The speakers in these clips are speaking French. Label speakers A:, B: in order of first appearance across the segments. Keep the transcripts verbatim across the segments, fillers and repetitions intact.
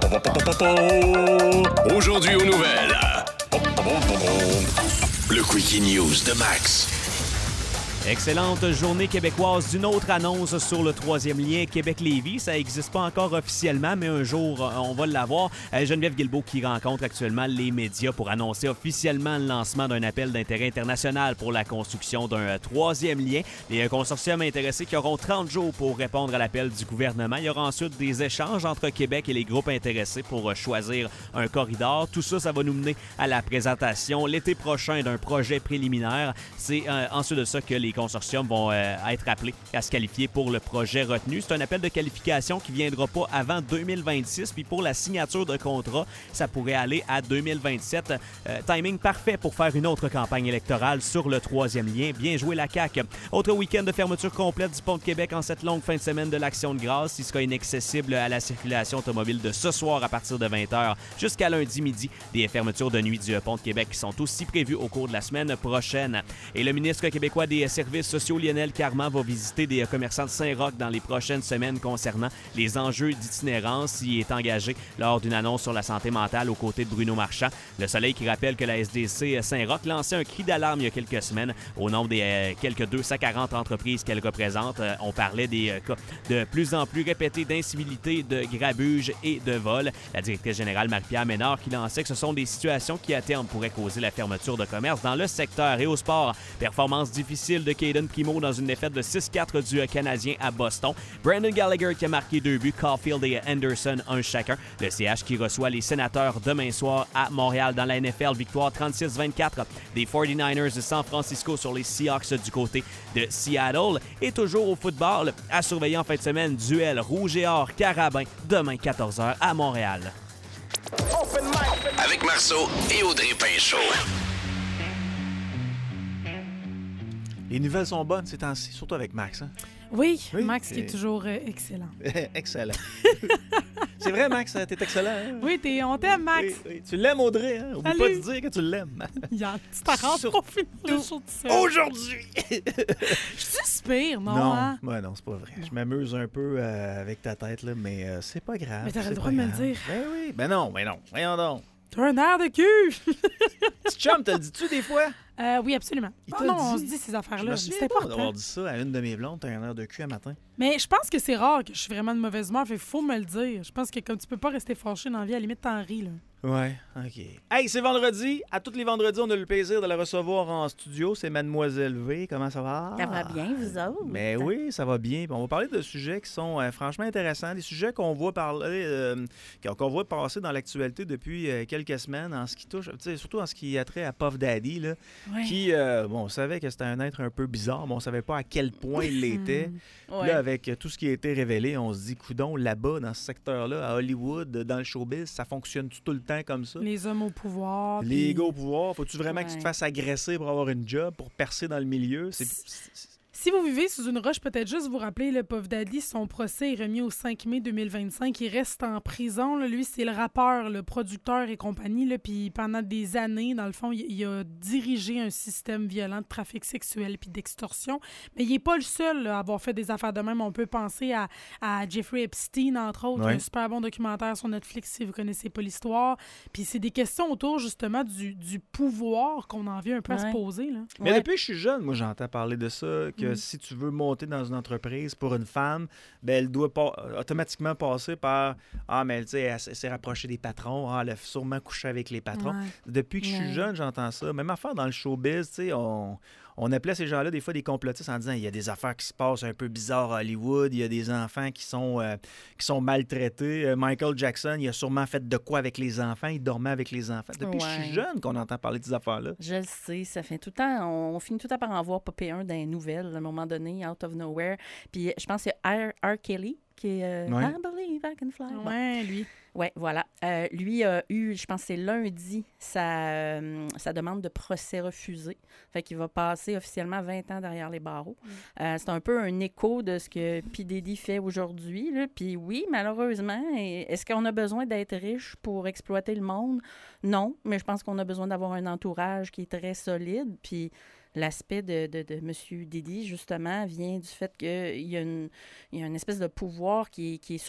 A: Aujourd'hui aux nouvelles. Le Quickie News de Max.
B: Excellente journée québécoise. D'une autre annonce sur le troisième lien Québec-Lévis. Ça n'existe pas encore officiellement, mais un jour, on va l'avoir. Geneviève Guilbeault qui rencontre actuellement les médias pour annoncer officiellement le lancement d'un appel d'intérêt international pour la construction d'un troisième lien. Les consortiums intéressés qui auront trente jours pour répondre à l'appel du gouvernement. Il y aura ensuite des échanges entre Québec et les groupes intéressés pour choisir un corridor. Tout ça, ça va nous mener à la présentation l'été prochain d'un projet préliminaire. C'est euh, ensuite de ça que les consortiums vont euh, être appelés à se qualifier pour le projet retenu. C'est un appel de qualification qui ne viendra pas avant deux mille vingt-six. Puis pour la signature de contrat, ça pourrait aller à deux mille vingt-sept. Euh, timing parfait pour faire une autre campagne électorale sur le troisième lien. Bien joué la C A Q. Autre week-end de fermeture complète du pont de Québec en cette longue fin de semaine de l'Action de grâce. Il sera inaccessible à la circulation automobile de ce soir à partir de vingt heures jusqu'à lundi midi. Des fermetures de nuit du pont de Québec qui sont aussi prévues au cours de la semaine prochaine. Et le ministre québécois des services sociaux, Lionel Carman, va visiter des commerçants de Saint-Roch dans les prochaines semaines concernant les enjeux d'itinérance. Il est engagé lors d'une annonce sur la santé mentale aux côtés de Bruno Marchand. Le Soleil qui rappelle que la S D C Saint-Roch lançait un cri d'alarme il y a quelques semaines au nombre des euh, quelques deux cent quarante entreprises qu'elle représente. Euh, on parlait des euh, cas de plus en plus répétés d'incivilité, de grabuge et de vol. La directrice générale Marie-Pierre Ménard qui lançait que ce sont des situations qui à terme pourraient causer la fermeture de commerce dans le secteur. Et au sport, performance difficile de Caden Primo dans une défaite de six quatre du Canadien à Boston. Brandon Gallagher qui a marqué deux buts, Caulfield et Anderson un chacun. Le C H qui reçoit les Sénateurs demain soir à Montréal dans la N F L. Victoire trente-six vingt-quatre des forty-niners de San Francisco sur les Seahawks du côté de Seattle. Et toujours au football, à surveiller en fin de semaine, duel rouge et or Carabin demain quatorze heures à Montréal.
A: Avec Marceau et Audrey Pinchot.
C: Les nouvelles sont bonnes ces temps-ci, surtout avec Max. Hein?
D: Oui,
C: Oui,
D: Max qui
C: et-
D: est toujours euh, excellent.
C: Excellent. C'est vrai, Max, t'es excellent. Hein?
D: Oui, t'es, on t'aime, Max.
C: Oui, oui. Tu l'aimes, Audrey. Hein? Oublie
D: Salut.
C: pas de dire que tu l'aimes.
D: Yann, tu t'arranges
C: Surtout
D: pour finir le show de ça.
C: Aujourd'hui!
D: Je t'inspire, non?
C: non,
D: Hein?
C: ouais, non, c'est pas vrai. Je m'amuse un peu euh, avec ta tête, là, mais euh, c'est pas grave.
D: Mais t'aurais
C: c'est
D: le droit
C: pas
D: de me le
C: grave.
D: dire.
C: Ben oui, ben non, ben non. Voyons donc.
D: T'as un air de cul!
C: Petit chum, te le dis-tu des fois?
D: Euh, oui, absolument.
C: Il
D: Oh
C: t'a
D: non,
C: dit?
D: on se dit ces
C: Je
D: affaires-là.
C: me
D: C'est
C: souviens pas d'avoir
D: important.
C: dit ça à une de mes blondes. T'as un air de cul à matin.
D: Mais je pense que c'est rare que je suis vraiment de mauvaise humeur. Fait qu'il faut me le dire. Je pense que comme tu peux pas rester fâché dans la vie, à la limite, t'en ris, là.
C: Ouais, OK. Hey, c'est vendredi. À tous les vendredis, on a le plaisir de la recevoir en studio. C'est Mademoiselle V. Comment ça va?
E: Ça va bien, vous autres?
C: Mais oui, ça va bien. Puis on va parler de sujets qui sont euh, franchement intéressants, des sujets qu'on voit parler, euh, qu'on voit passer dans l'actualité depuis euh, quelques semaines en ce qui touche, tu sais, surtout en ce qui a trait à Puff Daddy, là,
D: Ouais.
C: qui, euh, bon, on savait que c'était un être un peu bizarre, mais on savait pas à quel point il l'était.
E: Ouais.
C: Là, avec euh, tout ce qui a été révélé, on se dit, coudon, là-bas, dans ce secteur-là, à Hollywood, dans le showbiz, ça fonctionne tout le temps comme ça?
D: Les hommes au pouvoir.
C: Les
D: puis-
C: gars au pouvoir, faut-tu vraiment que tu te
E: Ouais.
C: fasses agresser pour avoir une job, pour percer dans le milieu? C'est... c'est-
D: Si vous vivez sous une roche, peut-être juste vous rappeler, le Puff Daddy, son procès est remis au cinq mai deux mille vingt-cinq. Il reste en prison. Là. Lui, c'est le rappeur, le producteur et compagnie. Là. Puis pendant des années, dans le fond, il, il a dirigé un système violent de trafic sexuel puis d'extorsion. Mais il n'est pas le seul là, à avoir fait des affaires de même. On peut penser à, à Jeffrey Epstein, entre autres.
C: Ouais.
D: Un super bon documentaire sur Netflix si vous connaissez pas l'histoire. Puis c'est des questions autour, justement, du, du pouvoir qu'on en vient un peu à se
E: Ouais.
D: poser. Là.
C: Mais
E: Ouais.
C: depuis que je suis jeune, moi, j'entends parler de ça, que
D: Mm.
C: si tu veux monter dans une entreprise pour une femme, ben, elle doit pas, automatiquement passer par « Ah, mais tu sais, elle, s- s'est rapprochée des patrons. Ah, elle a sûrement couché avec les patrons.
D: Ouais.
C: Depuis que je suis
E: Ouais.
C: jeune, j'entends ça. Même affaire dans le showbiz, tu sais, on... On appelait ces gens-là des fois des complotistes en disant il y a des affaires qui se passent un peu bizarres à Hollywood, il y a des enfants qui sont, euh, qui sont maltraités. Euh, Michael Jackson, il a sûrement fait de quoi avec les enfants, il dormait avec les enfants. Depuis que je suis
E: Ouais.
C: jeune qu'on entend parler de ces affaires-là.
E: Je le sais, ça fait tout le temps, on, on finit tout le temps par en voir popper un dans les nouvelles, à un moment donné, out of nowhere. Puis je pense que c'est R. R. Kelly qui est euh,
C: Ouais.
E: I believe I can fly. Bon.
D: Ouais, lui.
E: Ouais, voilà. Euh, lui a eu, je pense que c'est lundi, sa, euh, sa demande de procès refusée. Fait qu'il va passer officiellement vingt ans derrière les barreaux. Euh, c'est un peu un écho de ce que P. Diddy fait aujourd'hui. là. Puis oui, malheureusement, et- est-ce qu'on a besoin d'être riche pour exploiter le monde? Non, mais je pense qu'on a besoin d'avoir un entourage qui est très solide. Puis l'aspect de, de, de M. Diddy, justement, vient du fait qu'il y a une, il y a une espèce de pouvoir qui, est- qui est sur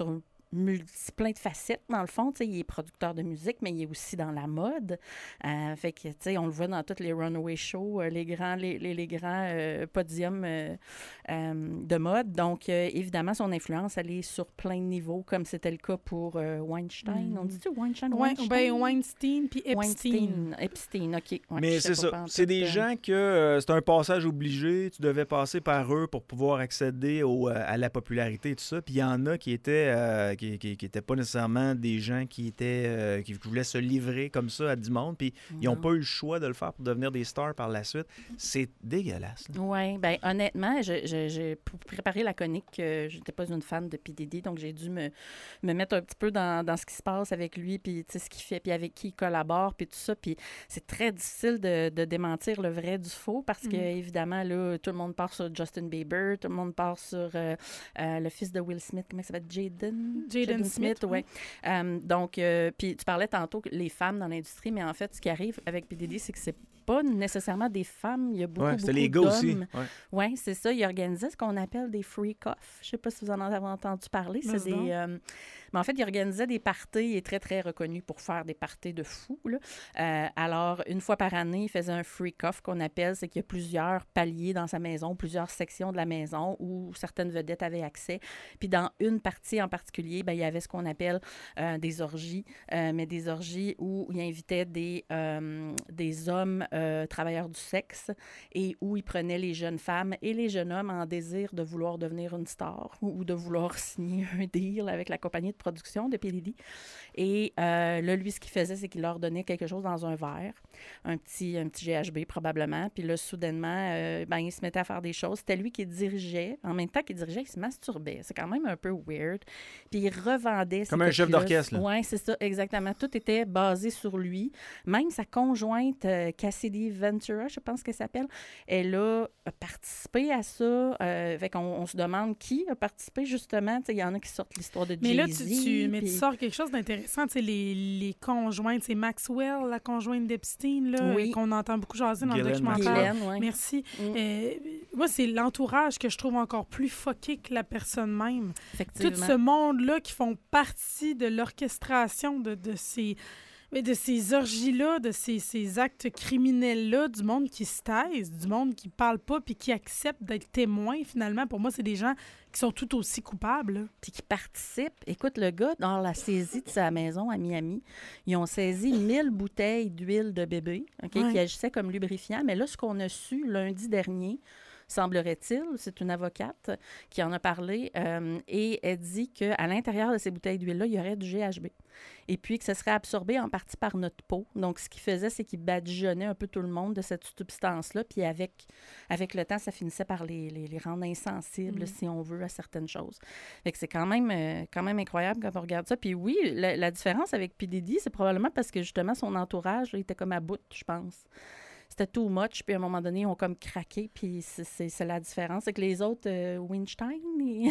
E: multi, plein de facettes, dans le fond. T'sais, il est producteur de musique, mais il est aussi dans la mode. Euh, fait que, tu sais, on le voit dans tous les runway shows, euh, les grands, les, les, les grands euh, podiums euh, euh, de mode. Donc, euh, évidemment, son influence, elle est sur plein de niveaux, comme c'était le cas pour euh, Weinstein. Mm. On dit-tu Weinstein?
D: Ouais,
E: Weinstein?
D: ben, Weinstein puis Epstein.
E: Weinstein, Epstein, OK. Ouais,
C: Mais c'est ça. C'est des gens que euh, c'est un passage obligé. Tu devais passer par eux pour pouvoir accéder au, euh, à la popularité et tout ça. Puis il y en a qui étaient... Euh, qui qui n'étaient pas nécessairement des gens qui étaient euh, qui voulaient se livrer comme ça à du monde, puis non. Ils n'ont pas eu le choix de le faire pour devenir des stars par la suite. C'est dégueulasse.
E: Oui, bien honnêtement, je, je, je, pour préparer la chronique, euh, je n'étais pas une fan de P. Diddy, donc j'ai dû me, me mettre un petit peu dans, dans ce qui se passe avec lui, puis ce qu'il fait, puis avec qui il collabore, puis tout ça, puis c'est très difficile de, de démentir le vrai du faux, parce que, mm. évidemment, là, tout le monde part sur Justin Bieber, tout le monde part sur euh, euh, le fils de Will Smith, comment il s'appelle, Jaden?
D: Jaden Smith,
E: Smith, oui. Um, donc, euh, puis tu parlais tantôt que les femmes dans l'industrie, mais en fait, ce qui arrive avec P. Diddy, c'est que c'est pas nécessairement des femmes. Il y a beaucoup,
C: ouais,
E: beaucoup
C: c'est les gars
E: d'hommes.
C: aussi. Oui,
E: ouais, c'est ça. Il organisait ce qu'on appelle des freak-off. Je sais pas si vous en avez entendu parler. C'est des... Euh, mais en fait, il organisait des parties. Il est très, très reconnu pour faire des parties de fous. Là. Euh, alors, une fois par année, il faisait un freak-off qu'on appelle. C'est qu'il y a plusieurs paliers dans sa maison, plusieurs sections de la maison où certaines vedettes avaient accès. Puis dans une partie en particulier, bien, il y avait ce qu'on appelle euh, des orgies, euh, mais des orgies où il invitait des, euh, des hommes euh, travailleurs du sexe et où il prenait les jeunes femmes et les jeunes hommes en désir de vouloir devenir une star ou de vouloir signer un deal avec la compagnie de production de P. Diddy. Et euh, là, lui, ce qu'il faisait, c'est qu'il leur donnait quelque chose dans un verre, un petit, un petit G H B probablement, puis là, soudainement, euh, ben, il se mettait à faire des choses. C'était lui qui dirigeait. En même temps qu'il dirigeait, il se masturbait. C'est quand même un peu weird. Puis il revendait...
C: Comme un chef d'orchestre, là.
E: Oui, c'est ça, exactement. Tout était basé sur lui. Même sa conjointe, euh, Cassidy Ventura, je pense qu'elle s'appelle, elle a participé à ça. Euh, fait qu'on on se demande qui a participé, justement. Il y en a qui sortent l'histoire de Jay-Z.
D: Mais là, tu, tu, mais
E: puis...
D: tu sors quelque chose d'intéressant. Les, les conjointes, c'est Maxwell, la conjointe d'Epstein, là,
E: oui.
D: qu'on entend beaucoup jaser dans
C: Ghislaine
D: le documentaire.
E: Ghislaine, ouais.
D: Merci.
E: Mm.
D: Euh, moi, c'est l'entourage que je trouve encore plus fucké que la personne même.
E: Effectivement.
D: Tout ce monde-là qui font partie de l'orchestration de, de ces... Mais de ces orgies-là, de ces, ces actes criminels-là, du monde qui se taise, du monde qui parle pas puis qui accepte d'être témoin, finalement, pour moi, c'est des gens qui sont tout aussi coupables.
E: Puis qui participent. Écoute, le gars, dans la saisie de sa maison à Miami, ils ont saisi mille bouteilles d'huile de bébé, okay,
D: ouais.
E: qui agissaient comme lubrifiant. Mais là, ce qu'on a su lundi dernier, semblerait-il, c'est une avocate qui en a parlé, euh, et elle dit qu'à l'intérieur de ces bouteilles d'huile-là, il y aurait du G H B. Et puis que ça serait absorbé en partie par notre peau. Donc, ce qu'il faisait, c'est qu'il badigeonnait un peu tout le monde de cette substance-là. Puis avec, avec le temps, ça finissait par les, les, les rendre insensibles, mm. si on veut, à certaines choses. Fait que c'est quand même, euh, quand même incroyable quand on regarde ça. Puis oui, la, la différence avec P. Diddy, c'est probablement parce que justement, son entourage là, il était comme à bout, je pense. C'était too much, puis à un moment donné, ils ont comme craqué, puis c'est, c'est, c'est la différence. C'est que les autres, euh, Weinstein... Et...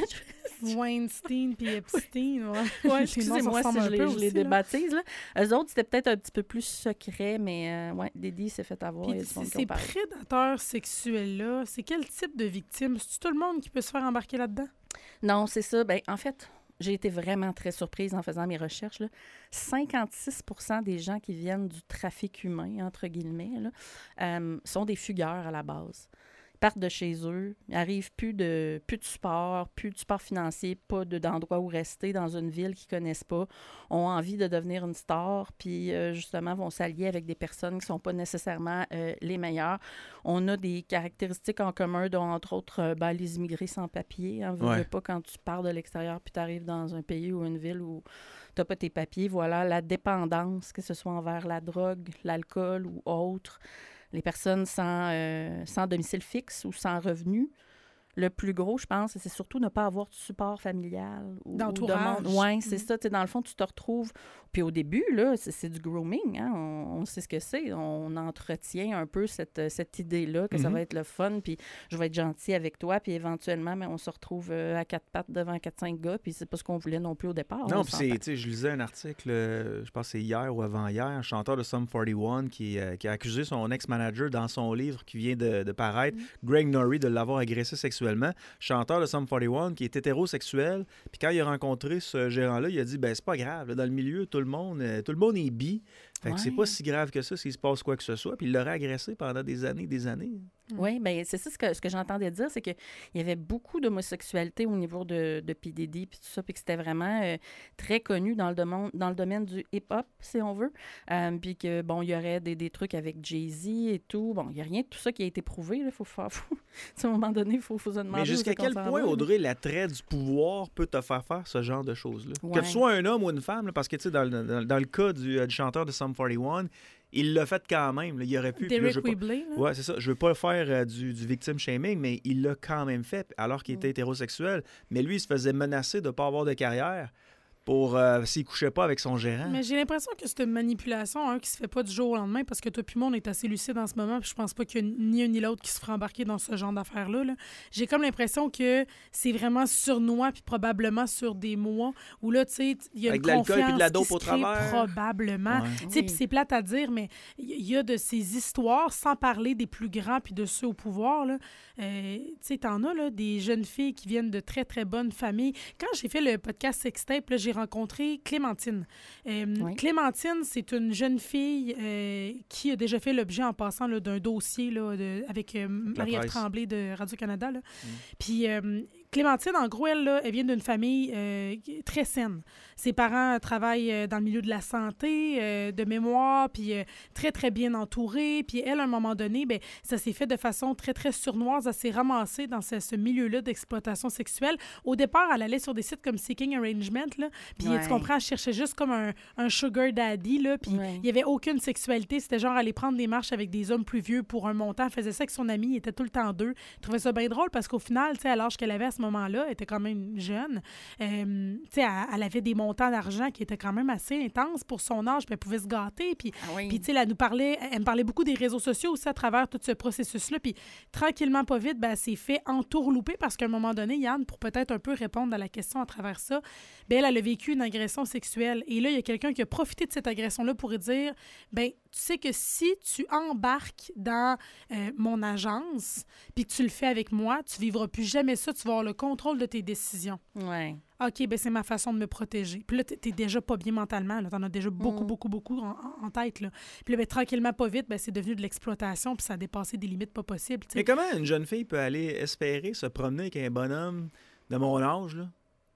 D: Weinstein puis Epstein, ouais.
E: ouais excusez-moi si je les, je les débaptise, là. Eux autres, c'était peut-être un petit peu plus secret, mais euh, ouais, Diddy s'est fait avoir.
D: Puis ces prédateurs sexuels-là, c'est quel type de victime? C'est-tu tout le monde qui peut se faire embarquer là-dedans?
E: Non, c'est ça. Ben, en fait... J'ai été vraiment très surprise en faisant mes recherches. Là. cinquante-six pour cent des gens qui viennent du trafic humain, entre guillemets, là, euh, sont des fugueurs à la base. Ils partent de chez eux, ils n'arrivent plus de, plus de support, plus de support financier, pas de, d'endroit où rester dans une ville qu'ils ne connaissent pas, ont envie de devenir une star, puis euh, justement vont s'allier avec des personnes qui ne sont pas nécessairement euh, les meilleures. On a des caractéristiques en commun, dont entre autres euh, ben, les immigrés sans papier. Hein, ouais. Pas quand tu pars de l'extérieur puis tu arrives dans un pays ou une ville où tu n'as pas tes papiers. Voilà, la dépendance, que ce soit envers la drogue, l'alcool ou autre. Les personnes sans, euh, sans domicile fixe ou sans revenu. Le plus gros, je pense, c'est surtout ne pas avoir de support familial. Ou,
D: d'entourage.
E: Oui, c'est mmh. ça. Dans le fond, tu te retrouves... Puis au début, là, c'est, c'est du grooming. Hein? On, on sait ce que c'est. On entretient un peu cette, cette idée-là que mmh. ça va être le fun, puis je vais être gentil avec toi, puis éventuellement, mais on se retrouve à quatre pattes devant quatre cinq gars, puis c'est pas ce qu'on voulait non plus au départ.
C: Non, puis c'est, tu sais, je lisais un article, euh, je pense que c'est hier ou avant-hier, un chanteur de Sum quarante et un qui, euh, qui a accusé son ex-manager dans son livre qui vient de, de paraître, mmh. Greg Norrie, de l'avoir agressé sexuellement sexuellement. Chanteur de Sum quarante et un qui est hétérosexuel. Puis quand il a rencontré ce gérant-là, il a dit ben c'est pas grave. Là, dans le milieu, tout le monde, euh, tout le monde est bi. Fait que
E: Ouais.
C: c'est pas si grave que ça s'il se passe quoi que ce soit. Puis il l'aurait agressé pendant des années des années.
E: Oui, bien, c'est ça ce que, ce que j'entendais dire, c'est qu'il y avait beaucoup d'homosexualité au niveau de, de P. Diddy, puis tout ça, puis que c'était vraiment euh, très connu dans le, domaine, dans le domaine du hip-hop, si on veut. Euh, puis que, bon, il y aurait des, des trucs avec Jay-Z et tout. Bon, il n'y a rien de tout ça qui a été prouvé, il faut faire... Faut, à un moment donné, il faut, faut se demander...
C: Mais jusqu'à quel point,
E: va,
C: Audrey, l'attrait du pouvoir peut te faire faire ce genre de choses-là?
E: Ouais.
C: Que tu sois un homme ou une femme, là, parce que, tu sais, dans, le- dans, dans le cas du, euh, du chanteur de Sum quarante et un, il l'a fait quand même. Là. Il aurait pu... puis là,
D: Derek
C: je veux pas-
D: Weebly. là.
C: Ouais, c'est ça. Je veux pas faire euh, du, du victim shaming, mais il l'a quand même fait, alors qu'il était
E: Mm.
C: hétérosexuel. Mais lui, il se faisait menacer de ne pas avoir de carrière pour euh, s'il couchait pas avec son gérant.
D: Mais j'ai l'impression que c'est une manipulation hein, qui se fait pas du jour au lendemain parce que toi puis moi, on est assez lucide en ce moment puis je pense pas qu'il y a ni un ni l'autre qui se fera embarquer dans ce genre d'affaires-là. là. J'ai comme l'impression que c'est vraiment surnois puis probablement sur des mois où là, tu sais, il y a
C: Avec
D: une
C: de l'alcool puis de
D: confiance
C: la
D: qui
C: dope
D: se
C: au
D: crée
C: travers.
D: probablement.
C: Ouais.
D: Tu sais,
E: Oui.
D: puis c'est plate à dire, mais il y a de ces histoires, sans parler des plus grands puis de ceux au pouvoir, là. Euh, tu sais, t'en as, là, des jeunes filles qui viennent de très, très bonnes familles. Quand j'ai fait le podcast Sextape, là, j'ai rencontré Clémentine. Euh,
E: Oui.
D: Clémentine, c'est une jeune fille euh, qui a déjà fait l'objet en passant là, d'un dossier là, de- avec euh, Marie-Ève
C: presse.
D: Tremblay de Radio-Canada. là. Puis euh, Clémentine, en gros, elle, là, elle vient d'une famille euh, très saine. Ses parents travaillent euh, dans le milieu de la santé, euh, de mémoire, puis euh, très, très bien entourée. Puis elle, à un moment donné, ben, ça s'est fait de façon très, très surnoise. Elle s'est ramassée dans ce, ce milieu-là d'exploitation sexuelle. Au départ, elle allait sur des sites comme Seeking Arrangement, là, puis
E: Ouais.
D: tu comprends, elle cherchait juste comme un, un sugar daddy, là, puis
E: Ouais.
D: il n'y avait aucune sexualité. C'était genre aller prendre des marches avec des hommes plus vieux pour un montant. Elle faisait ça avec son ami, il était tout le temps deux. Je trouvais ça bien drôle parce qu'au final, tu sais, à l'âge qu'elle avait à ce moment-là, elle était quand même jeune. Euh, tu sais, elle, elle avait des montants d'argent qui étaient quand même assez intenses pour son âge, puis elle pouvait se gâter. Puis,
E: Ah oui.
D: puis tu sais, elle nous parlait, elle me parlait beaucoup des réseaux sociaux aussi à travers tout ce processus-là. Puis tranquillement, pas vite, ben, elle s'est fait entourlouper parce qu'à un moment donné, Yann, pour peut-être un peu répondre à la question à travers ça, ben, elle, elle a vécu une agression sexuelle. Et là, il y a quelqu'un qui a profité de cette agression-là pour lui dire, ben, tu sais que si tu embarques dans euh, mon agence, puis que tu le fais avec moi, tu vivras plus jamais ça, tu vas avoir le contrôle de tes décisions.
E: Ouais.
D: OK, ben c'est ma façon de me protéger. Puis là, t'es t'es déjà pas bien mentalement. T'en as déjà beaucoup,
E: Mm.
D: beaucoup, beaucoup en, en- en tête. Là. Puis là, ben, tranquillement, pas vite, ben, c'est devenu de l'exploitation, puis ça a dépassé des limites pas possibles. tu sais.
C: Mais comment une jeune fille peut aller espérer se promener avec un bonhomme de mon âge, là,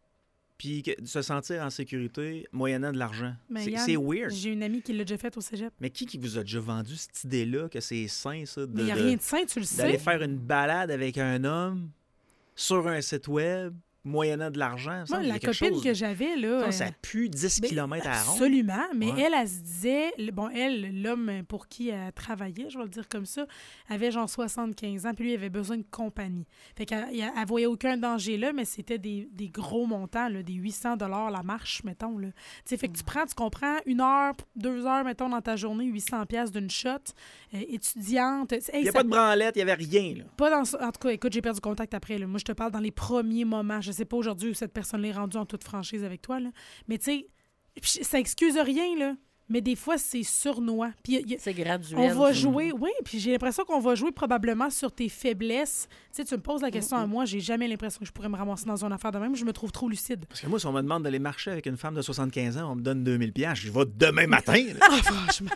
C: puis que- se sentir en sécurité moyennant de l'argent?
D: Mais
C: C'est
D: Yann,
C: c'est weird.
D: J'ai une amie qui l'a déjà fait au cégep.
C: Mais qui qui vous a déjà vendu cette idée-là que c'est sain, ça, de-
D: Mais il n'y a
C: de-
D: rien de sain, tu le sais.
C: d'aller faire une balade avec un homme sur un site web moyennant de l'argent? il me
D: Moi,
C: semble qu'il y a
D: la
C: quelque
D: copine
C: chose-
D: que j'avais, là...
C: Ça, ça
D: euh,
C: pue dix
D: ben,
C: kilomètres à ronde.
D: Absolument, mais
C: Ouais.
D: elle, elle se disait, le- bon, elle, l'homme pour qui elle travaillait, je vais le dire comme ça, avait genre soixante-quinze ans, puis lui, il avait besoin de compagnie. Fait qu'elle elle, elle voyait aucun danger là, mais c'était des, des gros montants, là, des huit cents dollars la marche, mettons. Là. Tu sais, fait que tu prends, tu comprends, une heure, deux heures, mettons, dans ta journée, huit cents pièces d'une shot, euh, étudiante. Hey,
C: Il n'y a
D: ça-
C: pas de branlette, il n'y avait rien. Là.
D: pas dans, en tout cas, écoute, j'ai perdu contact après. Là. Moi, je te parle dans les premiers moments. Je sais pas aujourd'hui où cette personne-là est rendue en toute franchise avec toi. Là. Mais tu sais, puis ça excuse rien, là. Mais des fois, c'est surnois. Puis y a-
E: C'est graduel.
D: on va
E: ça.
D: jouer, oui, puis j'ai l'impression qu'on va jouer probablement sur tes faiblesses. Tu sais, tu me poses la question à moi, j'ai jamais l'impression que je pourrais me ramasser dans une affaire de même. Je me trouve trop lucide.
C: Parce que moi, si on me demande d'aller marcher avec une femme de soixante-quinze ans, on me donne deux mille piastres, je vais demain matin. là.
D: Ah, franchement.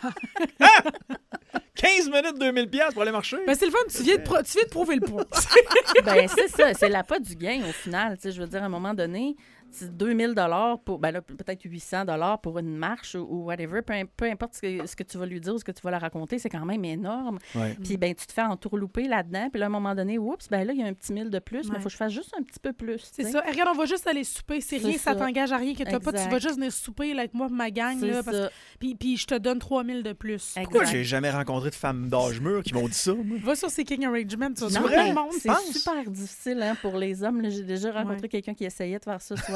C: quinze minutes, deux mille piastres pour aller marcher.
D: Ben, c'est le fun, tu viens de, pro- tu viens de prouver le point.
E: Ben, c'est ça, c'est la pas du gain au final. Tu sais, je veux dire, à un moment donné, c'est deux mille dollars pour, ben là, peut-être huit cents dollars pour une marche ou, ou whatever, peu, im- peu importe ce que, ce que tu vas lui dire ou ce que tu vas leur raconter, c'est quand même énorme.
C: Ouais.
E: Puis, ben, tu te fais entourlouper là-dedans. Puis là, à un moment donné, oups, ben là, il y a un petit mille de plus, mais
D: Ouais.
E: il faut que je fasse juste un petit peu plus.
D: C'est
E: tu sais.
D: ça. Eh, regarde, on va juste aller souper. C'est
E: C'est
D: rien, ça
E: ça.
D: t'engage à rien que t'as pas. Tu
E: Exact.
D: vas juste venir souper là, avec moi, ma gang.
E: C'est
D: Là, parce-
E: ça.
D: puis, puis je te donne trois mille de plus.
C: Pourquoi
E: Exact.
C: j'ai jamais rencontré de femmes d'âge mûr qui m'ont dit ça, moi?
D: Va sur Seeking Arrangement, tu vas
E: Non,
D: trouver
E: mais
D: le monde.
E: c'est
C: pense.
E: super difficile hein, pour les hommes. là. J'ai déjà rencontré
D: Ouais.
E: quelqu'un qui essayait de faire ça, soit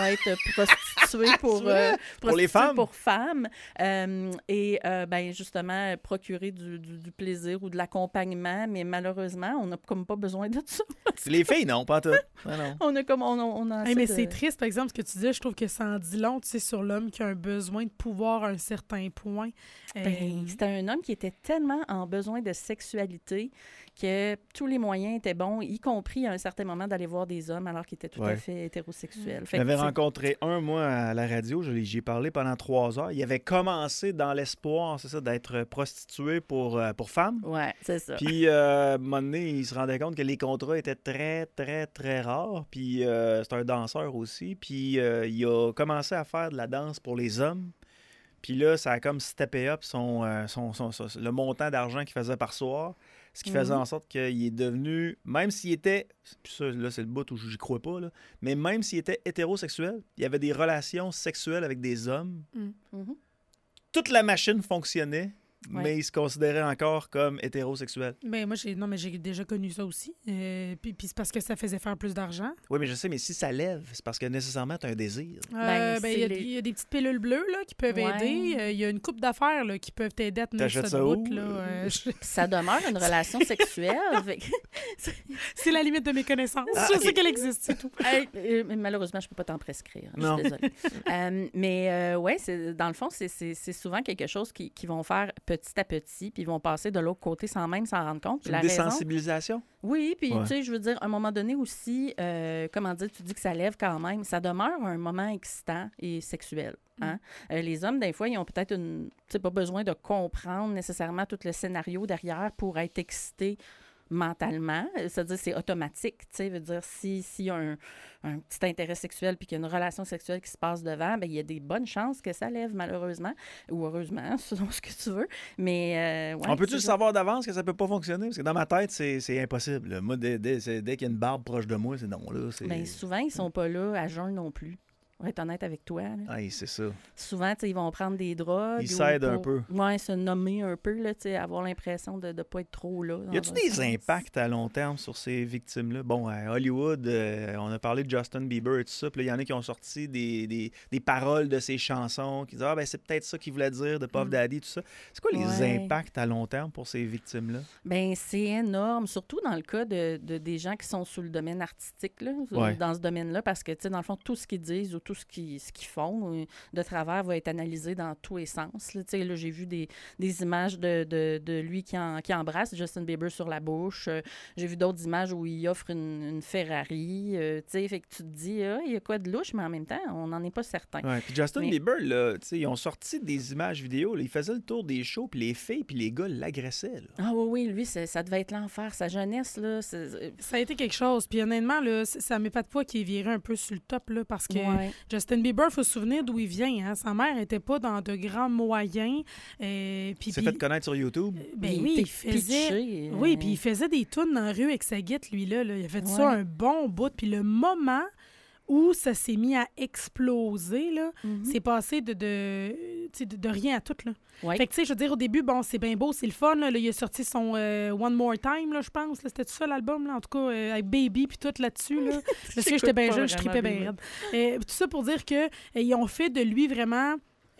E: va être prostituée pour, euh,
C: Pour les femmes.
E: pour femmes. Euh, et euh, ben, justement, procurer du, du, du plaisir ou de l'accompagnement. Mais malheureusement, on n'a comme pas besoin de ça.
C: Les filles, non, pas tout. Non, non.
E: On a comme... On, on a
D: Hey, mais
E: cette,
D: c'est
E: euh,
D: triste, par exemple, ce que tu disais, je trouve que ça en dit long, tu sais, sur l'homme qui a un besoin de pouvoir à un certain point. Euh,
E: Ben, c'était un homme qui était tellement en besoin de sexualité que tous les moyens étaient bons, y compris à un certain moment d'aller voir des hommes alors qu'il était tout
C: Ouais.
E: à fait hétérosexuel. Fait que,
C: J'avais
E: tu sais,
C: rencontré un, moi, à la radio. Je l'ai- J'y ai parlé pendant trois heures. Il avait commencé dans l'espoir, c'est ça, d'être prostitué pour, euh, pour femmes.
E: Ouais, c'est ça.
C: Puis, euh, à un moment donné, il se rendait compte que les contrats étaient très, très, très rares. Puis, euh, c'est un danseur aussi. Puis, euh, il a commencé à faire de la danse pour les hommes. Puis là, ça a comme steppé up son, euh, son, son- son- le montant d'argent qu'il faisait par soir. Ce qui faisait
E: Mhm.
C: en sorte qu'il est devenu, même s'il était, puis ça, là, c'est le bout où j'y crois pas, là, mais même s'il était hétérosexuel, il avait des relations sexuelles avec des hommes.
E: Mhm.
C: Toute la machine fonctionnait,
E: Ouais.
C: mais il se considérait encore comme hétérosexuel.
D: Ben, moi, j'ai, non, mais j'ai déjà connu ça aussi. Euh, puis, puis c'est parce que ça faisait faire plus d'argent.
C: Oui, mais je sais, mais si ça lève, c'est parce que nécessairement, tu as un désir.
D: Euh,
E: Ben,
D: ben, il y, a-
E: c'est les-
D: il y a des petites pilules bleues là, qui peuvent
E: Ouais.
D: aider. Euh, Il y a une coupe d'affaires là, qui peuvent t'aider à tenir
C: T'achètes
D: ça
C: ça
D: de bout.
C: où?
D: Là. Euh, je-
E: Ça demeure une relation sexuelle. Fait que-
D: C'est la limite de mes connaissances.
C: Ah,
D: je
C: ok.
D: sais qu'elle existe, c'est tout.
E: Hey, euh, mais malheureusement, je peux pas t'en prescrire. Je
C: Non.
E: suis désolée. Euh, mais euh, ouais, c'est, dans le fond, c'est, c'est, c'est souvent quelque chose qui, qui vont faire petit à petit, puis ils vont passer de l'autre côté sans même s'en rendre compte. Puis
C: Une
E: la raison-
C: désensibilisation?
E: Oui, puis
C: Ouais.
E: tu sais, je veux dire, à un moment donné aussi, euh, comment dire, tu dis que ça lève quand même, ça demeure un moment excitant et sexuel. Hein? Euh, les hommes, des fois, ils ont peut-être une, tu sais, pas besoin de comprendre nécessairement tout le scénario derrière pour être excités mentalement. Euh, C'est-à-dire, c'est automatique, tu sais, veut dire, si- s'il y a un, un petit intérêt sexuel puis qu'il y a une relation sexuelle qui se passe devant, ben il y a des bonnes chances que ça lève, malheureusement, ou heureusement, selon ce que tu veux. Mais, euh, ouais,
C: On peut-tu
E: c'est
C: le
E: ça.
C: savoir d'avance que ça peut pas fonctionner? Parce que dans ma tête, c'est c'est impossible. là. Moi, dès, dès- c'est- dès qu'il y a une barbe proche de moi, c'est non. Là, c'est...
E: Ben, souvent, ils sont pas là à jeun non plus. On va être honnête avec toi. là.
C: Hey, c'est ça.
E: Souvent, tu sais, ils vont prendre des drogues.
C: Ils
E: ou
C: s'aident un
E: pour-
C: peu.
E: Ouais, se nommer un peu, là, tu sais, avoir l'impression de ne pas être trop là.
C: Y a-tu
E: dans un
C: des
E: sens.
C: impacts à long terme sur ces victimes-là? Bon, à Hollywood, euh, on a parlé de Justin Bieber et tout ça, puis il y en a qui ont sorti des, des, des paroles de ses chansons, qui disent « Ah, ben c'est peut-être ça qu'il voulait dire de Puff
E: Mm.
C: Daddy, tout ça. » C'est quoi les
E: Ouais.
C: impacts à long terme pour ces victimes-là?
E: Ben c'est énorme, surtout dans le cas de, de- des gens qui sont sous le domaine artistique, là,
C: Ouais.
E: dans ce domaine-là, parce que, tu sais, dans le fond, tout ce qu'ils disent ou tout ce qu'ils ce qu'ils font euh, de travers va être analysé dans tous les sens. Là, Tu sais, là, j'ai vu des, des images de, de, de lui qui, en- qui embrasse Justin Bieber sur la bouche. Euh, j'ai vu d'autres images où il offre une, une Ferrari. Euh, tu sais, fait que tu te dis, ah, il y a quoi de louche, mais en même temps, on n'en est pas certain.
C: Ouais. Puis Justin
E: Mais-
C: Bieber, là, tu sais, ils ont sorti des images vidéo, là, il faisait le tour des shows, puis les filles, puis les gars l'agressaient. là.
E: Ah oui, oui, lui, c'est- ça devait être l'enfer. Sa jeunesse, là, c'est...
D: Ça a été quelque chose. Puis honnêtement, là, c- ça m'épate pas qu'il ait viré un peu sur le top, là, parce que
E: Ouais.
D: Justin Bieber, il faut se souvenir d'où il vient. Hein. Sa mère était pas dans de grands moyens. Euh, puis,
C: Il s'est
D: puis-
C: fait connaître sur YouTube.
D: ben
E: Il
D: oui,
E: était
D: il faisait...
E: pitché, euh,
D: Oui, puis il faisait des tunes dans la rue avec sa guitare, lui-là. Là. Il a fait ça
E: Ouais.
D: un bon bout. Puis le moment où ça s'est mis à exploser, là,
E: Mhm.
D: c'est passé de, de, tu sais, de, de rien à tout. Là.
E: Ouais.
D: Fait que, tu sais, je veux dire, au début, bon, c'est bien beau, c'est le fun. Là. Là, il a sorti son euh, One More Time, là, je pense. Là. C'était tout ça, l'album, là, en tout cas, euh, avec Baby puis tout là-dessus. Là. Parce que
E: J'écoute
D: j'étais bien
E: pas
D: jeune, je
E: vraiment
D: tripais bien
E: Baby.
D: raide. Euh, tout ça pour dire que euh, ils ont fait de lui vraiment...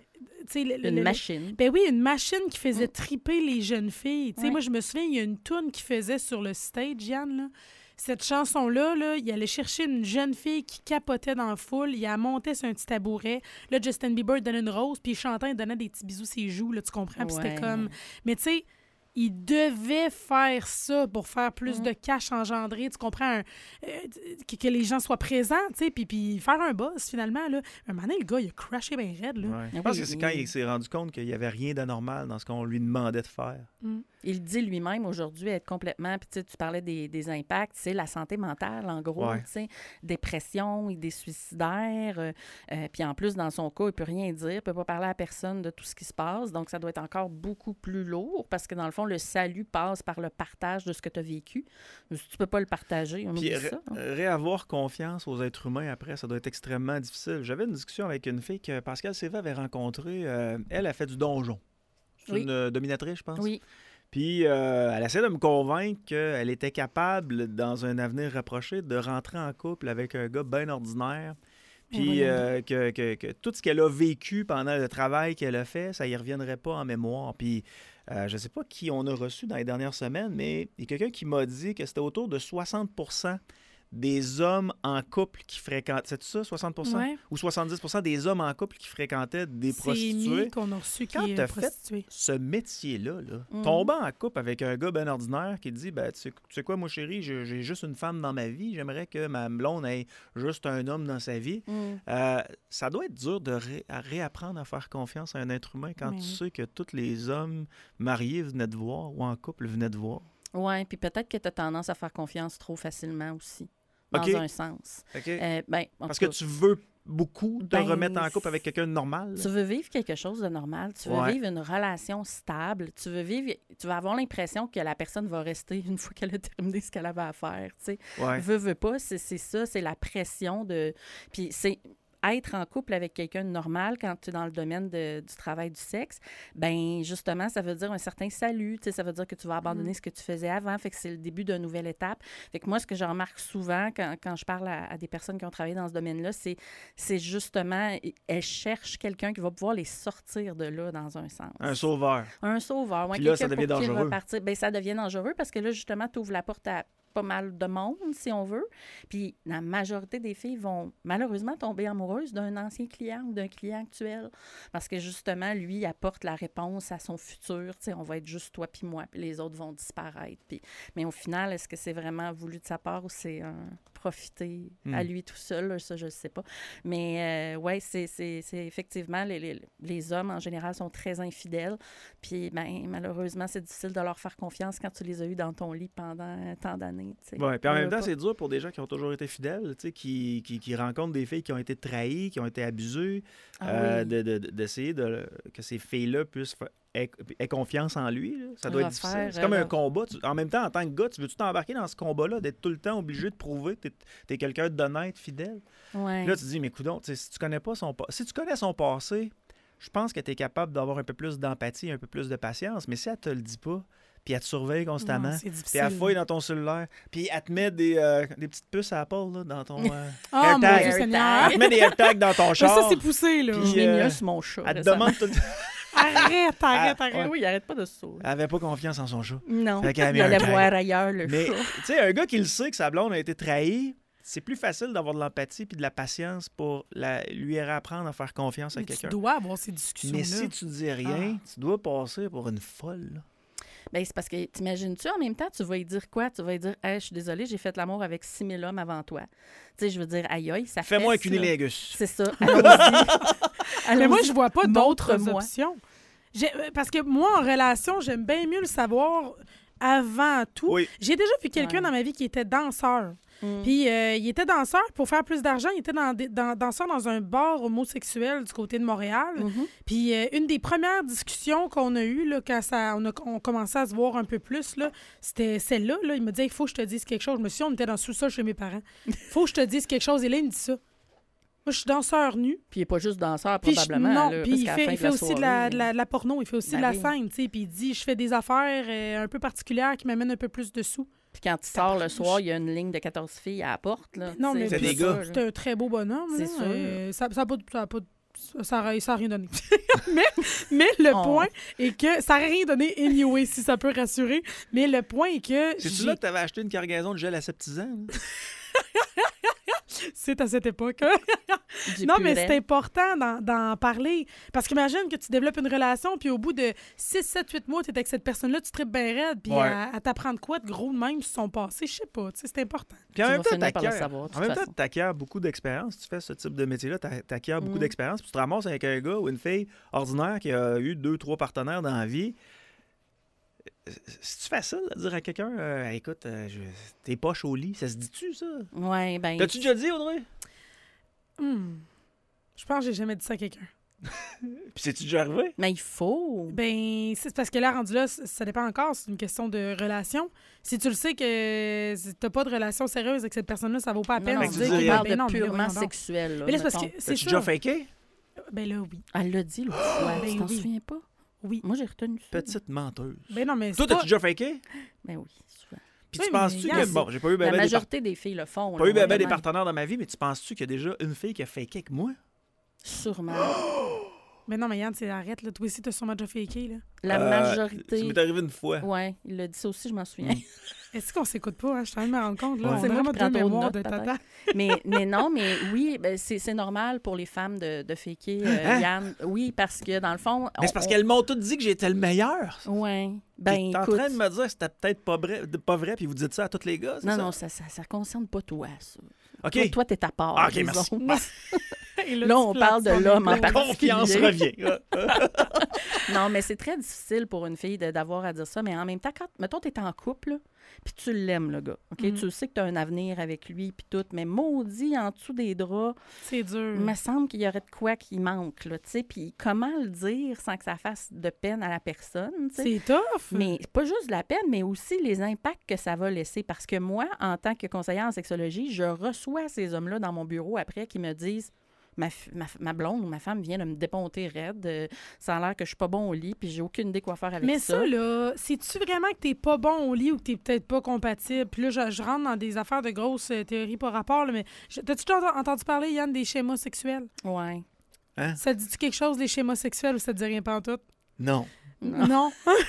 D: tu sais, le- le-
E: Une
D: le-
E: machine.
D: ben oui, une machine qui faisait triper les jeunes filles. Tu sais,
E: Ouais.
D: moi, je me souviens, il y a une toune qui faisait sur le stage, Yann, là. Cette chanson-là, là, il allait chercher une jeune fille qui capotait dans la foule. Il a monté sur un petit tabouret. Là, Justin Bieber donnait une rose, puis il chantait, il donnait des petits bisous ses joues, là, tu comprends? Puis
E: Ouais.
D: c'était comme... Mais tu sais, il devait faire ça pour faire plus
E: Mhm.
D: de cash engendré, tu comprends? un- euh, que, que les gens soient présents, tu sais, puis, puis faire un buzz, finalement, là. Un moment donné, le gars, il a crashé bien raide, là.
C: Ouais. Je
E: Ah
C: pense
E: oui,
C: que c'est
E: oui.
C: quand il s'est rendu compte qu'il n'y avait rien d'anormal dans ce qu'on lui demandait de faire.
E: Il dit lui-même aujourd'hui être complètement, puis tu sais, tu parlais des, des impacts, c'est la santé mentale, en gros,
C: Ouais.
E: tu sais, dépression, idées suicidaires, euh, euh, puis en plus, dans son cas, il peut rien dire, il peut pas parler à personne de tout ce qui se passe, donc ça doit être encore beaucoup plus lourd, parce que dans le fond, le salut passe par le partage de ce que tu as vécu. Si tu peux pas le partager, on
C: Puis
E: oublie
C: ré-
E: ça. hein.
C: réavoir confiance aux êtres humains après, ça doit être extrêmement difficile. J'avais une discussion avec une fille que Pascal Séva avait rencontrée. Euh, elle a fait du donjon. C'est
E: Oui.
C: une euh, dominatrice, je pense.
E: Oui,
C: Puis euh, elle essaie de me convaincre qu'elle était capable, dans un avenir rapproché, de rentrer en couple avec un gars bien ordinaire. Puis euh, que, que, que tout ce qu'elle a vécu pendant le travail qu'elle a fait, ça y reviendrait pas en mémoire. Puis euh, je sais pas qui on a reçu dans les dernières semaines, mais il y a quelqu'un qui m'a dit que c'était autour de soixante pour cent des hommes en couple qui fréquentaient... C'est ça, soixante pour cent?
D: Ouais.
C: Ou soixante-dix pour cent des hommes en couple qui fréquentaient des
D: C'est
C: prostituées.
D: Amy qu'on a reçu qui
C: Quand
D: est
C: t'as fait
D: prostituée.
C: ce métier-là, là,
E: Mhm.
C: tombant en couple avec un gars ben ordinaire qui dit ben, tu sais, tu sais quoi, moi, chérie, j'ai, j'ai juste une femme dans ma vie, j'aimerais que ma blonde ait juste un homme dans sa vie.
E: Mm.
C: Euh, ça doit être dur de ré- à réapprendre à faire confiance à un être humain quand
D: Mais
C: tu
D: oui.
C: sais que tous les hommes mariés venaient te voir ou en couple venaient te voir.
E: Oui, puis peut-être que tu as tendance à faire confiance trop facilement aussi, dans
C: OK.
E: un sens.
C: OK?
E: Euh, ben, en
C: Parce
E: tout
C: que
E: cas,
C: tu veux beaucoup te
E: Ben,
C: remettre en couple avec quelqu'un de normal.
E: Tu veux vivre quelque chose de normal, tu veux
C: Ouais.
E: vivre une relation stable, tu veux vivre, tu vas avoir l'impression que la personne va rester une fois qu'elle a terminé ce qu'elle avait à faire, tu sais.
C: Ouais.
E: Veux, veux pas, c'est c'est ça, c'est la pression de... Puis c'est être en couple avec quelqu'un de normal quand tu es dans le domaine de- du travail du sexe, ben justement, ça veut dire un certain salut, tu sais, ça veut dire que tu vas abandonner
D: Mm.
E: ce que tu faisais avant, fait que c'est le début d'une nouvelle étape. Fait que moi, ce que je remarque souvent quand, quand je parle à, à des personnes qui ont travaillé dans ce domaine-là, c'est c'est justement, elles cherchent quelqu'un qui va pouvoir les sortir de là dans un sens.
C: Un sauveur.
E: Un sauveur. Ouais,
C: Puis là, ça
E: quelqu'un
C: devient
E: pour qui
C: dangereux.
E: repartir. Ben, ça devient dangereux parce que là, justement, tu ouvres la porte à pas mal de monde, si on veut. Puis la majorité des filles vont malheureusement tomber amoureuses d'un ancien client ou d'un client actuel parce que justement, lui apporte la réponse à son futur. Tu sais, on va être juste toi puis moi, puis les autres vont disparaître. Puis... Mais au final, est-ce que c'est vraiment voulu de sa part ou c'est un profiter
C: Hmm.
E: à lui tout seul? Là, ça, je ne sais pas. Mais euh, oui, c'est, c'est, c'est effectivement, les, les, les hommes en général sont très infidèles. Puis ben, malheureusement, c'est difficile de leur faire confiance quand tu les as eus dans ton lit pendant tant d'années. Tu sais.
C: Ouais, puis en
E: Veux
C: même temps,
E: pas.
C: c'est dur pour des gens qui ont toujours été fidèles, tu sais, qui, qui, qui rencontrent des filles qui ont été trahies, qui ont été abusées,
E: Ah
C: euh,
E: oui.
C: de, de- de- d'essayer de, que ces filles-là puissent fa- aient, aient confiance en lui. Là. Ça doit être
E: Refaire,
C: difficile. C'est comme
E: euh,
C: un combat. Tu- en même temps, en tant que gars, tu veux-tu t'embarquer dans ce combat-là, d'être tout le temps obligé de prouver que tu es quelqu'un d'honnête, fidèle?
E: Ouais.
C: Puis là, tu te dis, mais coudonc, tu sais, si tu connais pas son pa- si tu connais son passé, je pense que tu es capable d'avoir un peu plus d'empathie, un peu plus de patience. Mais si elle te le dit pas, puis elle te surveille constamment,
D: Non, c'est
C: puis
D: difficile.
C: elle fouille dans ton cellulaire, puis elle te met des, euh, des petites puces à Apple là, dans ton euh,
D: Oh mon Dieu
C: AirTag.
D: Seigneur!
C: Elle te met des AirTags dans ton
D: Mais
C: char.
D: ça, c'est poussé, là.
C: Puis,
E: Je l'ai
C: euh,
E: mis sur mon chat.
C: Elle te
E: récemment.
C: demande tout le temps.
D: Arrête, arrête,
C: Ah,
D: arrête.
E: Oui, il arrête pas de se sauver.
C: Elle avait pas confiance en son chat.
E: Non,
C: Fait qu'elle a
E: il
C: mis un
E: allait
C: tag.
E: voir ailleurs le
C: Mais,
E: chat.
C: tu sais, un gars qui le sait que sa blonde a été trahie, c'est plus facile d'avoir de l'empathie puis de la patience pour la, lui apprendre à faire confiance à
D: Mais tu
C: quelqu'un.
D: dois avoir ces discussions-là.
C: Mais si tu dis rien, tu dois passer pour une folle. là.
E: Ben, c'est parce que t'imagines-tu, en même temps, tu vas lui dire quoi? Tu vas lui dire, hey, je suis désolée, j'ai fait l'amour avec six mille hommes avant toi. Tu sais, je veux dire, aïe aïe, ça fait.
C: Fais-moi un cunilingus.
E: C'est ça. Allons-y.
D: Mais moi,
E: Allons-y.
D: je vois pas d'autres
E: Montre-moi.
D: options. J'ai- euh, Parce que moi, en relation, j'aime bien mieux le savoir avant tout.
C: Oui.
D: J'ai déjà vu quelqu'un
E: Ouais.
D: dans ma vie qui était danseur.
E: Mm.
D: Puis euh, il était danseur pour faire plus d'argent. Il était dans, des- dans- danseur dans un bar homosexuel du côté de Montréal.
E: Mhm.
D: Puis euh, une des premières discussions qu'on a eues là, quand ça, on a on commençait à se voir un peu plus, là, c'était celle-là. Là. Il me disait, il faut que je te dise quelque chose. Je me suis dit, on était dans le sous-sol chez mes parents. Il faut que je te dise quelque chose. Et là, il me dit ça. Moi, je suis danseur nu.
E: Puis il n'est pas juste danseur,
D: Puis je-
E: probabablement.
D: non,
E: là,
D: puis
E: parce
D: il
E: qu'à la
D: fait,
E: fin
D: il
E: de
D: fait
E: la
D: aussi de la,
E: soirée,
D: de la- de la porno, il fait aussi
E: Ben
D: de la
E: oui.
D: scène, tu sais, puis il dit, je fais des affaires euh, un peu particulières qui m'amènent un peu plus de sous.
E: Puis quand il sort le soir, il y a une ligne de quatorze filles à la porte. Là,
D: Non,
E: tu
D: mais
E: sais,
C: C'est des
E: ça,
C: gars.
E: là.
D: c'est un très beau bonhomme.
E: C'est
D: là,
E: sûr.
D: euh, ça n'a pas, ça a pas ça a, ça a rien donné. mais, mais le
E: Oh.
D: point est que ça n'a rien donné anyway, si ça peut rassurer. Mais le point est que
C: C'est-tu
D: j'ai-
C: là que tu avais acheté une cargaison de gel aseptisant? là?
D: c'est à cette époque. hein.
E: Du
D: Non, mais
E: purée.
D: c'est important d'en, d'en parler. Parce qu'imagine que tu développes une relation, puis au bout de six, sept, huit mois, tu es avec cette personne-là, tu tripes bien raide, puis
C: Ouais.
D: elle, elle t'apprend de quoi de gros de même sur son passé. Je sais pas, tu sais, c'est important.
C: Puis en
E: Tu
C: même
E: vas
C: temps,
E: finir par le
C: t'acquiers-
E: savoir, de
C: en
E: toute
C: même temps,
E: façon.
C: t'acquiers beaucoup d'expérience. Tu fais ce type de métier-là, t'a- t'acquiers beaucoup
E: Mm.
C: d'expérience. Puis tu te ramasses avec un gars ou une fille ordinaire qui a eu deux, trois partenaires dans la vie. C'est-tu facile de dire à quelqu'un, euh, Hey, écoute, euh, je- t'es poche au lit? Ça se dit-tu, ça?
E: Ouais, ben.
C: T'as-tu déjà dit, Audrey?
D: Hmm. Je pense que j'ai jamais dit ça à quelqu'un.
C: Puis c'est-tu déjà arrivé?
E: Mais il faut.
D: Ben, c'est parce que là, rendu là, c- ça dépend encore. C'est une question de relation. Si tu le sais que t'as pas de relation sérieuse avec cette personne-là, ça vaut pas la
E: Non,
D: peine
E: non,
C: Fait
D: de
C: que
D: dire
C: tu
E: on
C: dis,
D: que,
E: parle
D: ben non,
E: de
D: mais là,
E: purement
D: voyons donc.
E: sexuel. Là,
D: Mais là, c'est parce
E: mettons.
D: que c'est
C: T'as-tu
D: ça.
C: déjà faké?
D: Ben là, oui.
E: Elle l'a dit l'autre fois.
D: Ben
E: tu t'en
D: oui.
E: souviens pas?
D: Oui.
E: Moi, j'ai retenu ça.
C: Petite menteuse.
D: Ben non, mais
C: Toi,
D: c'est pas...
C: t'as-tu déjà faké?
E: Ben oui, souvent.
C: Puis
D: Oui,
C: tu
D: mais
C: penses-tu
D: regarde,
C: que... Bon, j'ai pas eu ben,
E: La
C: ben des, par-
E: majorité des filles le font.
C: pas
E: là,
C: eu ben, ben
E: ouais,
C: des
E: ouais.
C: partenaires dans ma vie, mais tu penses-tu qu'il y a déjà une fille qui a faké avec moi?
E: Sûrement.
D: Mais non, mais Yann, c'est arrête, là. Toi aussi, t'as sûrement déjà faké, là.
E: La
C: Euh,
E: majorité.
C: Ça m'est arrivé une fois.
E: Ouais, il l'a dit ça aussi, je m'en souviens.
D: Est-ce qu'on s'écoute pas? Hein? Je suis en train de me rendre compte, là.
C: Ouais.
D: On
E: C'est
D: a
E: moi
D: vraiment
E: qui
D: deux
E: prends trop de
D: mémoires
E: notes,
D: de
E: peut-être.
D: tata.
E: mais, mais non, mais oui, ben, c'est c'est normal pour les femmes de, de faker, euh,
C: Hein?
E: Yann. Oui, parce que dans le fond.
C: Mais c'est parce
E: on-
C: qu'elles m'ont toutes dit que j'étais le meilleur.
E: Ouais. Ben,
C: T'es en
E: écoute.
C: train de me dire que c'était peut-être pas vrai, pas vrai, puis vous dites ça à tous les gars, c'est
E: Non,
C: ça?
E: non, ça, ça, ça concerne pas toi, ça.
C: OK.
E: Toi, toi, t'es à part.
C: Ah, OK,
E: disons.
C: merci.
D: Et
E: Là, on
D: tu
E: parle de
D: places ton
E: l'homme en
D: épaule.
E: particulier.
C: Confiance revient.
E: Non, mais c'est très difficile pour une fille de- d'avoir à dire ça. Mais en même temps, quand, mettons, t'es en couple, là, puis tu l'aimes, le gars. OK?
D: Mhm.
E: Tu sais que t'as un avenir avec lui, puis tout. Mais maudit, en dessous des draps,
D: C'est dur.
E: il me semble qu'il y aurait de quoi qui manque, là, tu sais. Puis comment le dire sans que ça fasse de peine à la personne, tu sais?
D: C'est tough.
E: Mais pas juste de la peine, mais aussi les impacts que ça va laisser. Parce que moi, en tant que conseillère en sexologie, je reçois ces hommes-là dans mon bureau après qui me disent ma, f- ma, f- ma blonde ou ma femme vient de me déponter raide. euh, ça a l'air que je suis pas bon au lit, puis j'ai aucune idée quoi faire avec
D: Mais
E: ça.
D: ça, là, c'est-tu vraiment que t'es pas bon au lit ou que t'es peut-être pas compatible? Puis là, je, je rentre dans des affaires de grosses euh, théories par rapport, là, mais je- t'as-tu déjà entendu parler, Yann, des schémas sexuels?
E: Ouais.
C: Hein?
D: Ça te dit-tu quelque chose, les schémas sexuels, ou ça te dit rien pantoute?
C: Non.
D: Non.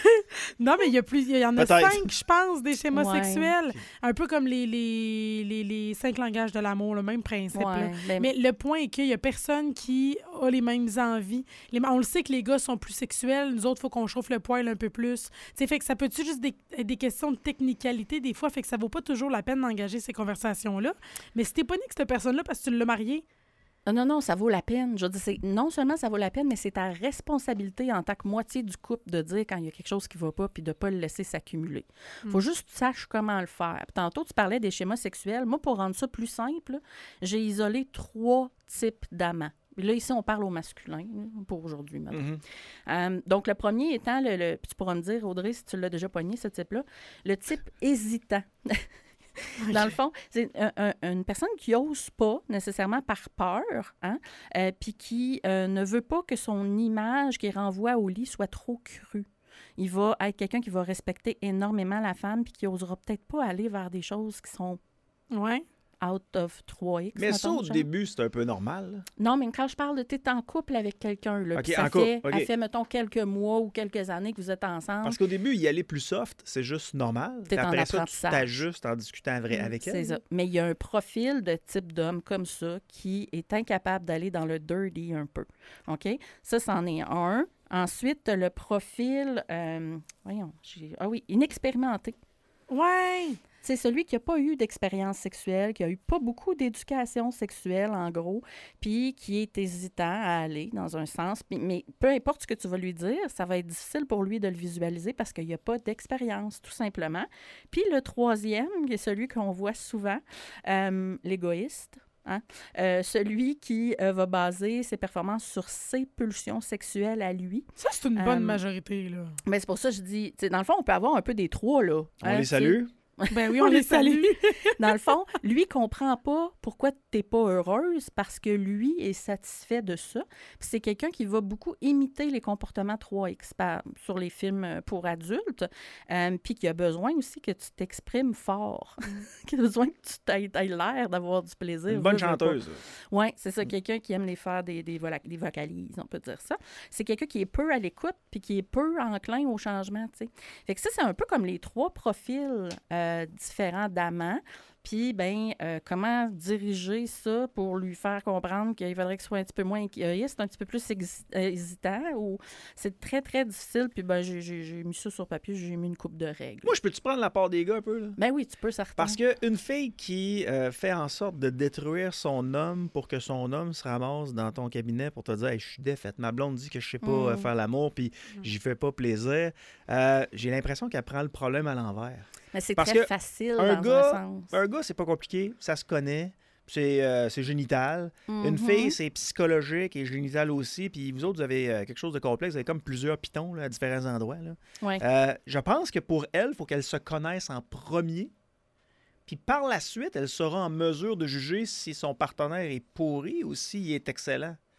D: Non, mais il y a plus, il y en a
C: Peut-être.
D: cinq, je pense, des schémas
E: Ouais.
D: sexuels. Un peu comme les, les, les, les cinq langages de l'amour, le même principe. là.
E: Ouais, ben,
D: Mais le point est qu'il y a personne qui a les mêmes envies. Les- on le sait que les gars sont plus sexuels. Nous autres, il faut qu'on chauffe le poil un peu plus. T'sais, fait que ça peut-tu juste des, des questions de technicalité des fois, fait que ça vaut pas toujours la peine d'engager ces conversations-là. Mais si t'es pas né que cette personne-là parce que tu l'as marié,
E: non, non, non, ça vaut la peine. Je veux dire, c'est- non seulement ça vaut la peine, mais c'est ta responsabilité en tant que moitié du couple de dire quand il y a quelque chose qui va pas puis de pas le laisser s'accumuler. Faut juste que tu saches comment le faire. Puis tantôt, tu parlais des schémas sexuels. Moi, pour rendre ça plus simple, j'ai isolé trois types d'amants. Puis là, ici, on parle au masculin là, pour aujourd'hui. maintenant.
C: Mhm.
E: Euh, donc, le premier étant, le, le- puis tu pourras me dire, Audrey, si tu l'as déjà pogné, ce type-là, le type hésitant. Dans le fond, c'est un- un- une personne qui n'ose pas nécessairement par peur, hein, euh, puis qui euh, ne veut pas que son image qu'il renvoie au lit soit trop crue. Il va être quelqu'un qui va respecter énormément la femme puis qui n'osera peut-être pas aller vers des choses qui sont
D: ouais.
E: out of trois X.
C: Mais ça,
E: mettons,
C: au
E: genre.
C: début, c'est un peu normal. là.
E: Non, mais quand je parle de t'es en couple avec quelqu'un, là,
C: OK,
E: puis ça
C: en couple,
E: fait,
C: OK.
E: elle fait, mettons, quelques mois ou quelques années que vous êtes ensemble.
C: Parce qu'au début, y aller plus soft, c'est juste normal.
E: T'es
C: Puis
E: en
C: après ça, tu
E: apprentissage.
C: t'ajustes en discutant vrai- avec elle.
E: C'est ça. Mais il y a un profil de type d'homme comme ça qui est incapable d'aller dans le dirty un peu. OK? Ça, c'en est un. Ensuite, t'as le profil, euh, voyons, j'ai- ah oui, inexpérimenté.
D: Ouais.
E: C'est celui qui n'a pas eu d'expérience sexuelle, qui a eu pas beaucoup d'éducation sexuelle, en gros, puis qui est hésitant à aller dans un sens. Puis- mais peu importe ce que tu vas lui dire, ça va être difficile pour lui de le visualiser parce qu'il n'y a pas d'expérience, tout simplement. Puis le troisième, qui est celui qu'on voit souvent, euh, l'égoïste. Hein? Euh, celui qui euh, va baser ses performances sur ses pulsions sexuelles à lui.
D: Ça, c'est une bonne
E: Euh,
D: majorité, là.
E: Mais c'est pour ça que je dis, tu sais, dans le fond, on peut avoir un peu des trois, là.
C: On
E: Hein,
C: les
E: tu sais.
C: salue.
D: Ben oui, on, les salue.
E: Dans le fond, lui comprend pas pourquoi tu n'es pas heureuse parce que lui est satisfait de ça. Puis c'est quelqu'un qui va beaucoup imiter les comportements trois X par- sur les films euh, pour adultes, euh, puis qui a besoin aussi que tu t'exprimes fort, qui a besoin que tu t'aies aies l'air d'avoir du plaisir.
C: Une bonne
E: veux, veux pas.
C: chanteuse.
E: Oui, c'est ça, quelqu'un qui aime les faire des, des, vola- des vocalises, on peut dire ça. C'est quelqu'un qui est peu à l'écoute puis qui est peu enclin au changement, tu sais. Fait que ça, c'est un peu comme les trois profils euh, différents d'amants. Puis, ben, euh, comment diriger ça pour lui faire comprendre qu'il faudrait qu'il soit un petit peu moins égoïste, un petit peu plus exi- euh, hésitant, ou c'est très, très difficile. Puis, ben, j'ai, j'ai, j'ai mis ça sur papier, j'ai mis une coupe de règles.
C: Moi, je peux-tu prendre la part des gars un peu? Là?
E: Ben oui, tu peux, certain.
C: Parce qu'une fille qui euh, fait en sorte de détruire son homme pour que son homme se ramasse dans ton cabinet pour te dire hey, « je suis défaite, ma blonde dit que je sais pas
E: Mm.
C: euh, faire l'amour puis j'y fais pas plaisir euh, », j'ai l'impression qu'elle prend le problème à l'envers.
E: Mais c'est
C: parce
E: très
C: que
E: facile
C: un
E: dans
C: gars-
E: un sens.
C: Un gars, c'est pas compliqué, ça se connaît, c'est euh, c'est génital. Une
E: Mhm.
C: fille, c'est psychologique et génital aussi. Puis vous autres, vous avez euh, quelque chose de complexe, vous avez comme plusieurs pitons là, à différents endroits. Là.
E: Ouais.
C: Euh, je pense que pour elle, il faut qu'elle se connaisse en premier. Puis par la suite, elle sera en mesure de juger si son partenaire est pourri ou s'il est excellent.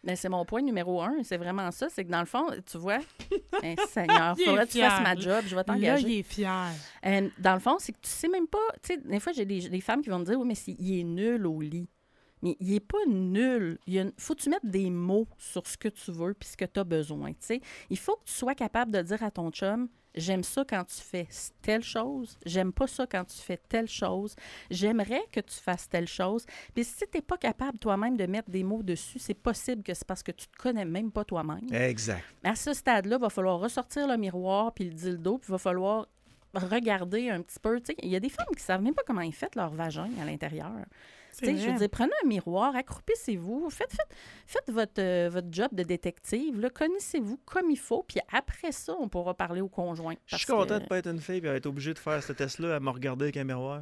E: Ben, c'est mon point numéro un. C'est vraiment ça. C'est que dans le fond, tu vois, hein, Seigneur, il faudrait que tu fasses ma job, je vais
D: Là,
E: t'engager.
D: il est fier.
E: Euh, dans le fond, c'est que tu sais même pas. Tu sais, des fois, j'ai des, des femmes qui vont me dire oui, mais c'est- il est nul au lit. Mais il n'est pas nul. Il faut que tu mettes des mots sur ce que tu veux puis ce que tu as besoin. T'sais. Il faut que tu sois capable de dire à ton chum j'aime ça quand tu fais telle chose, j'aime pas ça quand tu fais telle chose, j'aimerais que tu fasses telle chose. Puis si tu n'es pas capable toi-même de mettre des mots dessus, c'est possible que c'est parce que tu te connais même pas toi-même.
C: Exact.
E: À ce stade-là, il va falloir ressortir le miroir puis le dildo, puis il va falloir regarder un petit peu. Il y a des femmes qui ne savent même pas comment ils font leur vagin à l'intérieur.
D: C'est
E: Je veux
D: vrai.
E: dire, prenez un miroir, accroupissez-vous, faites, faites, faites votre, euh, votre job de détective, là, connaissez-vous comme il faut, puis après ça, on pourra parler au conjoint.
C: Je suis
E: parce
C: content
E: que,
C: de pas être une fille et être obligé de faire ce test-là à me regarder avec un miroir.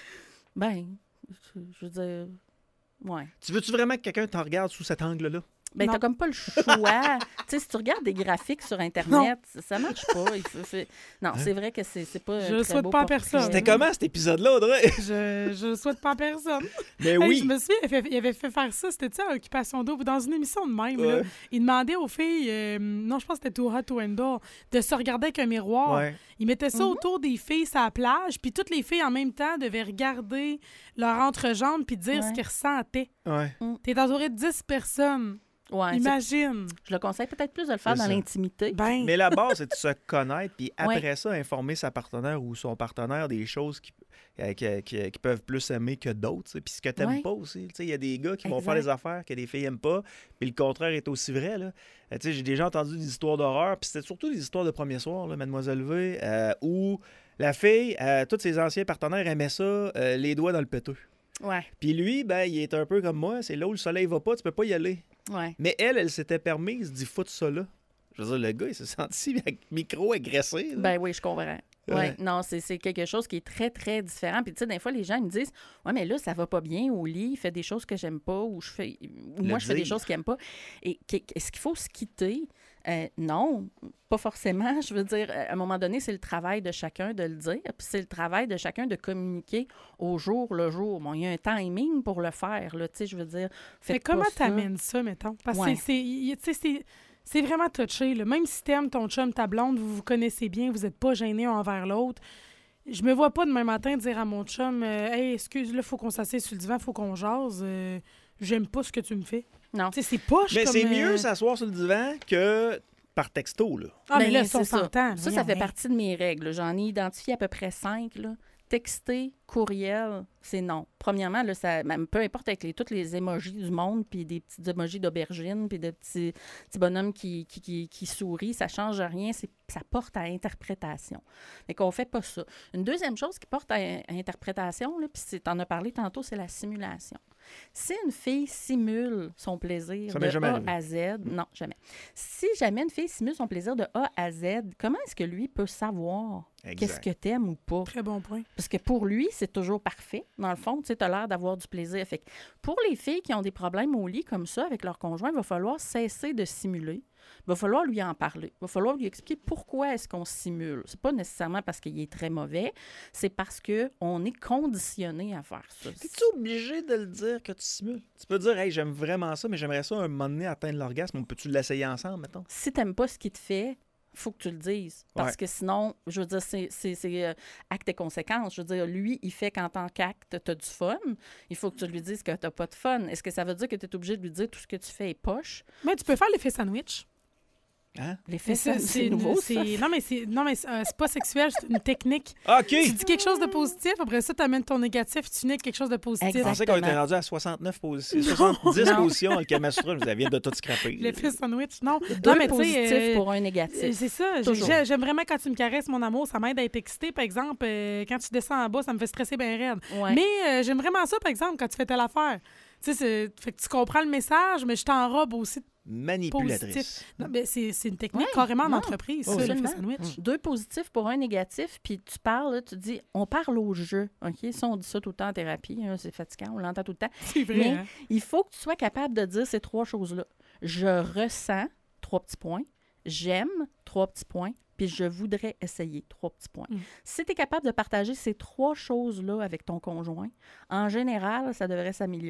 E: Ben, je, je veux dire, ouais.
C: Tu veux-tu vraiment que quelqu'un t'en regarde sous cet angle-là?
E: Ben,
D: Non.
E: t'as comme pas le choix. Tu sais, si tu regardes des graphiques sur Internet, ça, ça marche pas. Il faut- faut- Non,
C: Hein?
E: c'est vrai que c'est c'est pas. un
D: Je le
E: très
D: souhaite
E: beau
D: pas à
E: portrait.
D: personne.
C: C'était comment cet épisode-là, Audrey?
D: Je je le souhaite pas à personne.
C: Mais
D: Hey,
C: oui!
D: je me souviens, il avait fait, il avait fait faire ça. C'était, tu sais, à Occupation Double, dans une émission de même. Là,
C: Ouais.
D: il demandait aux filles, euh, non, je pense que c'était Too Hot to Handle, de se regarder avec un miroir.
C: Ouais.
D: Il mettait ça
E: Mhm.
D: autour des filles sur la plage, puis toutes les filles en même temps devaient regarder leur entrejambe puis dire
E: Ouais.
D: ce qu'elles ressentaient.
C: Ouais.
D: T'es entouré de dix personnes.
E: Ouais, c'est-
D: Imagine.
E: je le conseille peut-être plus de le faire
C: C'est
E: dans
C: ça.
E: l'intimité.
D: Ben,
C: Mais la base, c'est de se connaître, puis
E: Ouais.
C: après ça, informer sa partenaire ou son partenaire des choses qui, euh, qui, qui- qui peuvent plus aimer que d'autres. tu sais. Puis ce que t'aimes
E: Ouais.
C: pas aussi. Tu sais, il y a des gars qui vont
E: Exact.
C: faire des affaires que les filles aiment pas, puis le contraire est aussi vrai. Là. Euh, tu sais, j'ai déjà entendu des histoires d'horreur, puis c'était surtout des histoires de premier soir, là, Mademoiselle V, euh, où la fille, euh, tous ses anciens partenaires aimaient ça, euh, les doigts dans le péteux.
E: Ouais,
C: Puis lui, ben, il est un peu comme moi, c'est là où le soleil va pas, tu peux pas y aller.
E: ouais.
C: Mais elle, elle s'était permise d'y foutre ça là. Je veux dire, le gars, il s'est senti micro-agressé. là.
E: Ben oui, je comprends.
C: Ouais.
E: Ouais. Non, c'est c'est quelque chose qui est très, très différent. Puis, tu sais, des fois, les gens ils me disent ouais, mais là, ça va pas bien au lit, il fait des choses que j'aime pas, ou je fais, ou
C: Le
E: moi, je fais des
C: dire.
E: choses qu'il aime pas. Et qu'est- est-ce qu'il faut se quitter? Euh, non, pas forcément. Je veux dire, à un moment donné, c'est le travail de chacun de le dire, puis c'est le travail de chacun de communiquer au jour le jour. Bon, il y a un timing pour le faire, là, tu sais, je veux dire.
D: mais
E: Faites
D: comment
E: pas ça.
D: t'amènes ça, mettons? Parce que
E: Ouais.
D: c'est- c'est y- tu sais, c'est... C'est vraiment touché. Là. Même si t'aimes ton chum, ta blonde, vous vous connaissez bien, vous n'êtes pas gênés un envers l'autre. Je me vois pas demain matin dire à mon chum euh, Hey, excuse, là, faut qu'on s'assied sur le divan, faut qu'on jase. euh, J'aime pas ce que tu me fais.
E: Non.
D: Tu sais, c'est poche
C: Mais
D: comme...
C: c'est
D: euh,
C: mieux s'asseoir sur le divan que par texto, là.
D: Ah, mais
E: Ben,
D: là, ça, on
E: c'est ça.
D: s'entend.
E: Ça, ça
D: Voyons,
E: fait
D: hey.
E: partie de mes règles. J'en ai identifié à peu près cinq. Là. Texter, courriel, c'est non. Premièrement, là, ça, même, peu importe avec les, toutes les émojis du monde, puis des petits émojis d'aubergine, puis de petits, petits bonhommes qui, qui, qui, qui sourient, ça change rien. C'est, ça porte à interprétation. Fait qu'on fait pas ça. Une deuxième chose qui porte à, à interprétation, là, puis tu en as parlé tantôt, c'est la simulation. Si une fille simule son plaisir
C: Ça
E: de
C: m'est jamais
E: A
C: arrivé.
E: à Z, non, jamais. Si jamais une fille simule son plaisir de A à Z, comment est-ce que lui peut savoir
C: Exact.
E: qu'est-ce que t'aimes ou pas?
D: Très bon point.
E: Parce que pour lui, c'est toujours parfait. Dans le fond, tu sais, t'as l'air d'avoir du plaisir. Fait que pour les filles qui ont des problèmes au lit comme ça avec leur conjoint, il va falloir cesser de simuler. Il va falloir lui en parler. Il va falloir lui expliquer pourquoi est-ce qu'on simule. C'est pas nécessairement parce qu'il est très mauvais, c'est parce qu'on est conditionné à faire ça.
C: T'es-tu obligé de le dire que tu simules? Tu peux dire, hey, j'aime vraiment ça, mais j'aimerais ça un moment donné atteindre l'orgasme. On peut-tu l'essayer ensemble, mettons?
E: Si t'aimes pas ce qu'il te fait, faut que tu le dises. Parce
C: Ouais.
E: que sinon, je veux dire, c'est, c'est, c'est euh, acte et conséquence. Je veux dire, lui, il fait qu'en tant qu'acte, tu as du fun. Il faut que tu lui dises que tu n'as pas de fun. Est-ce que ça veut dire que tu es obligé de lui dire tout ce que tu fais est poche?
D: Mais tu peux faire l'effet sandwich.
C: Hein?
E: L'effet,
D: Mais
E: ça,
D: ça,
E: c'est,
D: une-
E: nouveau,
D: c'est-
E: ça.
D: Non, mais c'est non, mais c'est euh, c'est pas sexuel, c'est une technique.
C: OK!
D: Tu dis quelque chose de positif, après ça, tu amènes ton négatif, tu finis avec quelque chose de positif.
C: Je
E: Exact.
C: pensais qu'on était
E: Exactement.
C: rendu à soixante-neuf positions, soixante-dix
E: Non.
C: positions, le Kamasutra, vous vient de tout scraper.
D: L'effet sandwich, non.
E: Deux
D: non, mais tu sais,
E: positifs
D: euh,
E: pour un
D: Euh,
E: négatif.
D: C'est ça. j'ai-
E: Toujours.
D: j'ai- J'aime vraiment quand tu me caresses, mon amour. Ça m'aide à être excitée, par exemple. euh, quand tu descends en bas, ça me fait stresser bien raide.
E: Ouais.
D: Mais euh, j'aime vraiment ça, par exemple, quand tu fais telle affaire. Tu sais, c'est- fait que tu comprends le message, mais je t'enrobe aussi.
C: Manipulatrice.
D: Non, mais c'est c'est une technique
E: Ouais,
D: carrément
E: non,
D: d'entreprise, ça,
E: absolument.
D: l'effet sandwich.
E: Deux positifs pour un négatif, puis tu parles, là, tu dis, on parle au jeu, OK? Ça, on dit ça tout le temps en thérapie, hein, c'est fatigant, on l'entend tout le temps.
D: C'est vrai.
E: Mais
D: hein?
E: il faut que tu sois capable de dire ces trois choses-là. Je ressens, trois petits points. J'aime, trois petits points. Puis je voudrais essayer, trois petits points.
D: Mm.
E: Si tu es capable de partager ces trois choses-là avec ton conjoint, en général, ça devrait s'améliorer.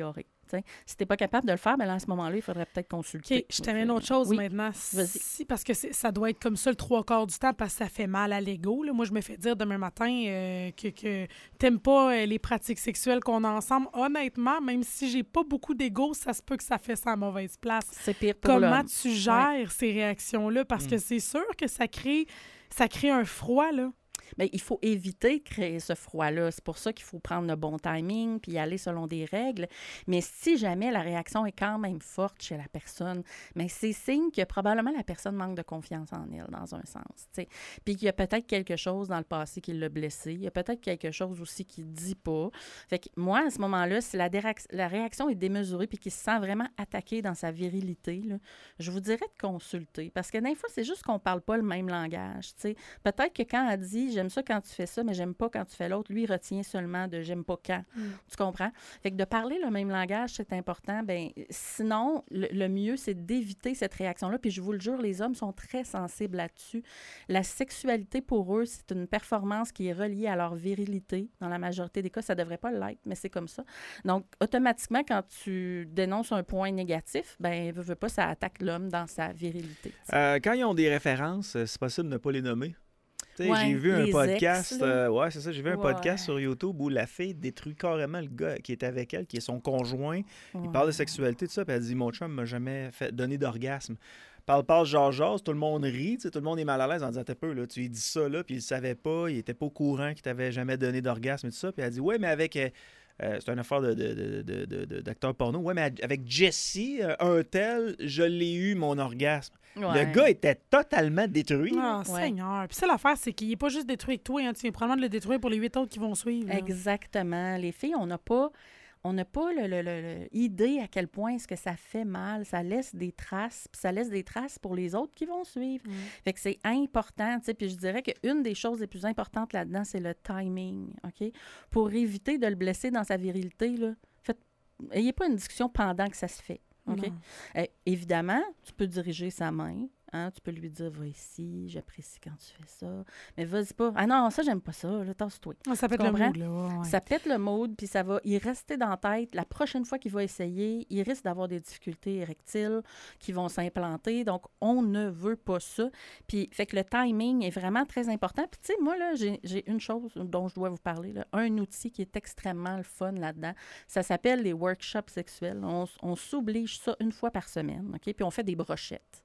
E: T'sais. Si tu n'es pas capable de le faire, bien là, à ce moment-là, il faudrait peut-être consulter.
D: OK, je t'amène autre chose
E: oui.
D: maintenant.
E: Vas-y.
D: Si, parce que c'est, ça doit être comme ça le trois quarts du temps parce que ça fait mal à l'ego. Là. Moi, je me fais dire demain matin euh, que, que t'aimes pas euh, les pratiques sexuelles qu'on a ensemble. Honnêtement, même si j'ai pas beaucoup d'ego, ça se peut que ça fait ça à mauvaise place.
E: C'est pire pour
D: Comment
E: l'homme.
D: tu gères ouais. ces réactions-là? Parce
C: mm.
D: que c'est sûr que ça crée, ça crée un froid, là.
E: Bien, il faut éviter de créer ce froid-là. C'est pour ça qu'il faut prendre le bon timing puis y aller selon des règles. Mais si jamais la réaction est quand même forte chez la personne, bien, c'est signe que probablement la personne manque de confiance en elle, dans un sens. T'sais. Puis qu'il y a peut-être quelque chose dans le passé qui l'a blessé. Il y a peut-être quelque chose aussi qui ne dit pas. Fait que moi, à ce moment-là, si la, dérac- la réaction est démesurée puis qu'il se sent vraiment attaqué dans sa virilité, là, je vous dirais de consulter. Parce que des fois, c'est juste qu'on ne parle pas le même langage. T'sais. Peut-être que quand elle dit « j'aime ça quand tu fais ça, mais j'aime pas quand tu fais l'autre », lui, il retient seulement de « j'aime pas quand mm. ». Tu comprends? Fait que de parler le même langage, c'est important. Bien, sinon, le, le mieux, c'est d'éviter cette réaction-là. Puis je vous le jure, les hommes sont très sensibles là-dessus. La sexualité, pour eux, c'est une performance qui est reliée à leur virilité. Dans la majorité des cas, ça devrait pas l'être, mais c'est comme ça. Donc, automatiquement, quand tu dénonces un point négatif, bien, veux, veux pas, ça attaque l'homme dans sa virilité.
C: Euh, quand ils ont des références, c'est possible de ne pas les nommer. Ouais, j'ai vu un podcast,
E: ex,
C: euh, ouais, c'est ça, j'ai vu un
E: ouais.
C: podcast sur YouTube où la fille détruit carrément le gars qui est avec elle, qui est son conjoint. Ouais. Il parle de sexualité, tout ça, puis elle dit « Mon chum m'a jamais fait donné d'orgasme ». Parle, parle, genre, genre, tout le monde rit, tout le monde est mal à l'aise en disant « T'es peu, là, tu lui dis ça, là, puis il savait pas, il était pas au courant qu'il t'avait jamais donné d'orgasme et tout ça. » Puis elle dit « Ouais, mais avec... Euh, Euh, c'est une affaire de, de, de, de, de, de, d'acteur porno. Ouais, mais avec Jessie, euh, un tel, je l'ai eu, mon orgasme. » Ouais. Le gars était totalement détruit.
D: Oh, ouais. Seigneur. Puis ça, l'affaire, c'est qu'il n'est pas juste détruit avec toi. Hein. Tu viens probablement de le détruire pour les huit autres qui vont suivre. Là.
E: Exactement. Les filles, on n'a pas... On n'a pas le, le, le, le idée à quel point est-ce que ça fait mal. Ça laisse des traces, puis ça laisse des traces pour les autres qui vont suivre. Mm. Fait que c'est important, tu sais, puis je dirais qu'une des choses les plus importantes là-dedans, c'est le timing, OK? Pour éviter de le blesser dans sa virilité, là, faites, ayez pas une discussion pendant que ça se fait, OK? Euh, évidemment, tu peux diriger sa main. Hein, tu peux lui dire « Va ici, j'apprécie quand tu fais ça. » Mais vas-y pas. « Ah non, ça, j'aime pas ça. Là, tasse-toi.
D: Ah, » Ça pète le mood, là. Ouais, ouais.
E: Ça pète le mood, puis ça va y rester dans la tête. La prochaine fois qu'il va essayer, il risque d'avoir des difficultés érectiles qui vont s'implanter. Donc, on ne veut pas ça. Puis, fait que le timing est vraiment très important. Puis, tu sais, moi, là, j'ai, j'ai une chose dont je dois vous parler, là, un outil qui est extrêmement le fun là-dedans. Ça s'appelle les workshops sexuels. On, on s'oblige ça une fois par semaine, OK? Puis, on fait des brochettes.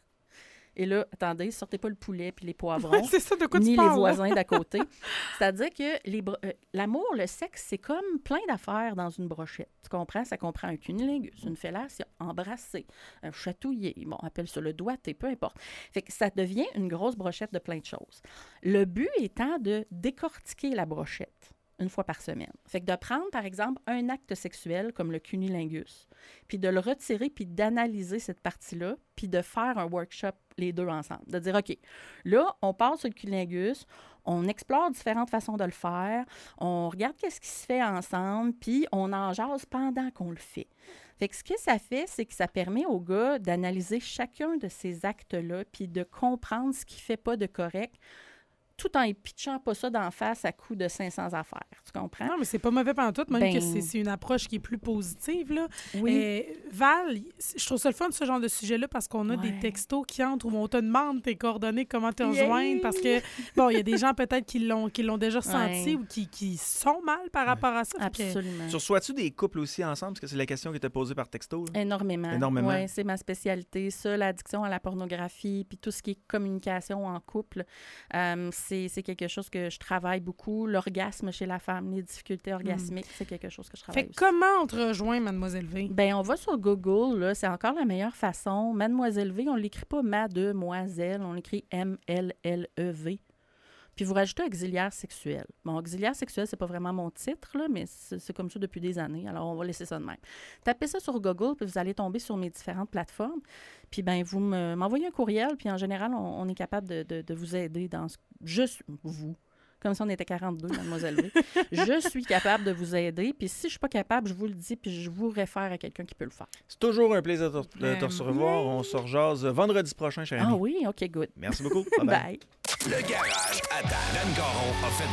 E: Et là, attendez, sortez pas le poulet puis les poivrons,
D: c'est ça, de quoi
E: ni
D: tu parles,
E: les voisins d'à côté. C'est-à-dire que les bro- euh, l'amour, le sexe, c'est comme plein d'affaires dans une brochette. Tu comprends? Ça comprend un cunnilingus, une fellation, embrasser, un chatouiller, bon, on appelle ça le doigté, peu importe. Fait que ça devient une grosse brochette de plein de choses. Le but étant de décortiquer la brochette une fois par semaine. Fait que de prendre, par exemple, un acte sexuel comme le cunnilingus, puis de le retirer, puis d'analyser cette partie-là, puis de faire un workshop les deux ensemble. De dire, OK, là, on passe sur le cunnilingus, on explore différentes façons de le faire, on regarde qu'est-ce qui se fait ensemble, puis on en jase pendant qu'on le fait. Fait que ce que ça fait, c'est que ça permet au gars d'analyser chacun de ces actes-là, puis de comprendre ce qui ne fait pas de correct, tout en ne pitchant pas ça d'en face à coup de cinq cents affaires. Tu comprends?
D: Non, mais c'est pas mauvais pendant tout, même
E: ben...
D: que c'est, c'est une approche qui est plus positive. Là.
E: Oui.
D: Euh, Val, je trouve ça le fun, ce genre de sujet-là, parce qu'on a
E: ouais.
D: des textos qui entrent où on te demande tes coordonnées, comment te rejoindre,
E: yeah.
D: parce que, bon, il y a des gens peut-être qui l'ont, qui l'ont déjà senti
E: ouais.
D: ou qui, qui sont mal par rapport à ça.
E: Absolument.
C: Que... Tu reçois-tu des couples aussi ensemble? Parce que c'est la question qui était posée par texto. Là.
E: Énormément.
C: Énormément.
E: Oui, c'est ma spécialité. Ça, l'addiction à la pornographie, puis tout ce qui est communication en couple, euh, c'est, c'est quelque chose que je travaille beaucoup. L'orgasme chez la femme, les difficultés orgasmiques, mm. c'est quelque chose que je travaille
D: fait
E: aussi.
D: Comment on te rejoint, Mademoiselle V?
E: Bien, on va sur Google, là, c'est encore la meilleure façon. Mademoiselle V, on ne l'écrit pas Mademoiselle, on l'écrit M L L E V. Puis vous rajoutez auxiliaire sexuel. Bon, auxiliaire sexuel, c'est pas vraiment mon titre, là, mais c'est, c'est comme ça depuis des années. Alors, on va laisser ça de même. Tapez ça sur Google, puis vous allez tomber sur mes différentes plateformes. Puis, bien, vous me, m'envoyez un courriel, puis en général, on, on est capable de, de, de vous aider dans ce... Juste vous. Comme si on était quarante-deux, Mademoiselle V. Je suis capable de vous aider. Puis si je ne suis pas capable, je vous le dis, puis je vous réfère à quelqu'un qui peut le faire.
C: C'est toujours un plaisir de te, de te recevoir. On se rejase vendredi prochain, cher ami.
E: Ah oui? OK, good.
C: Merci beaucoup.
E: Bye.
A: Le garage à Dan. Dan Caron a fait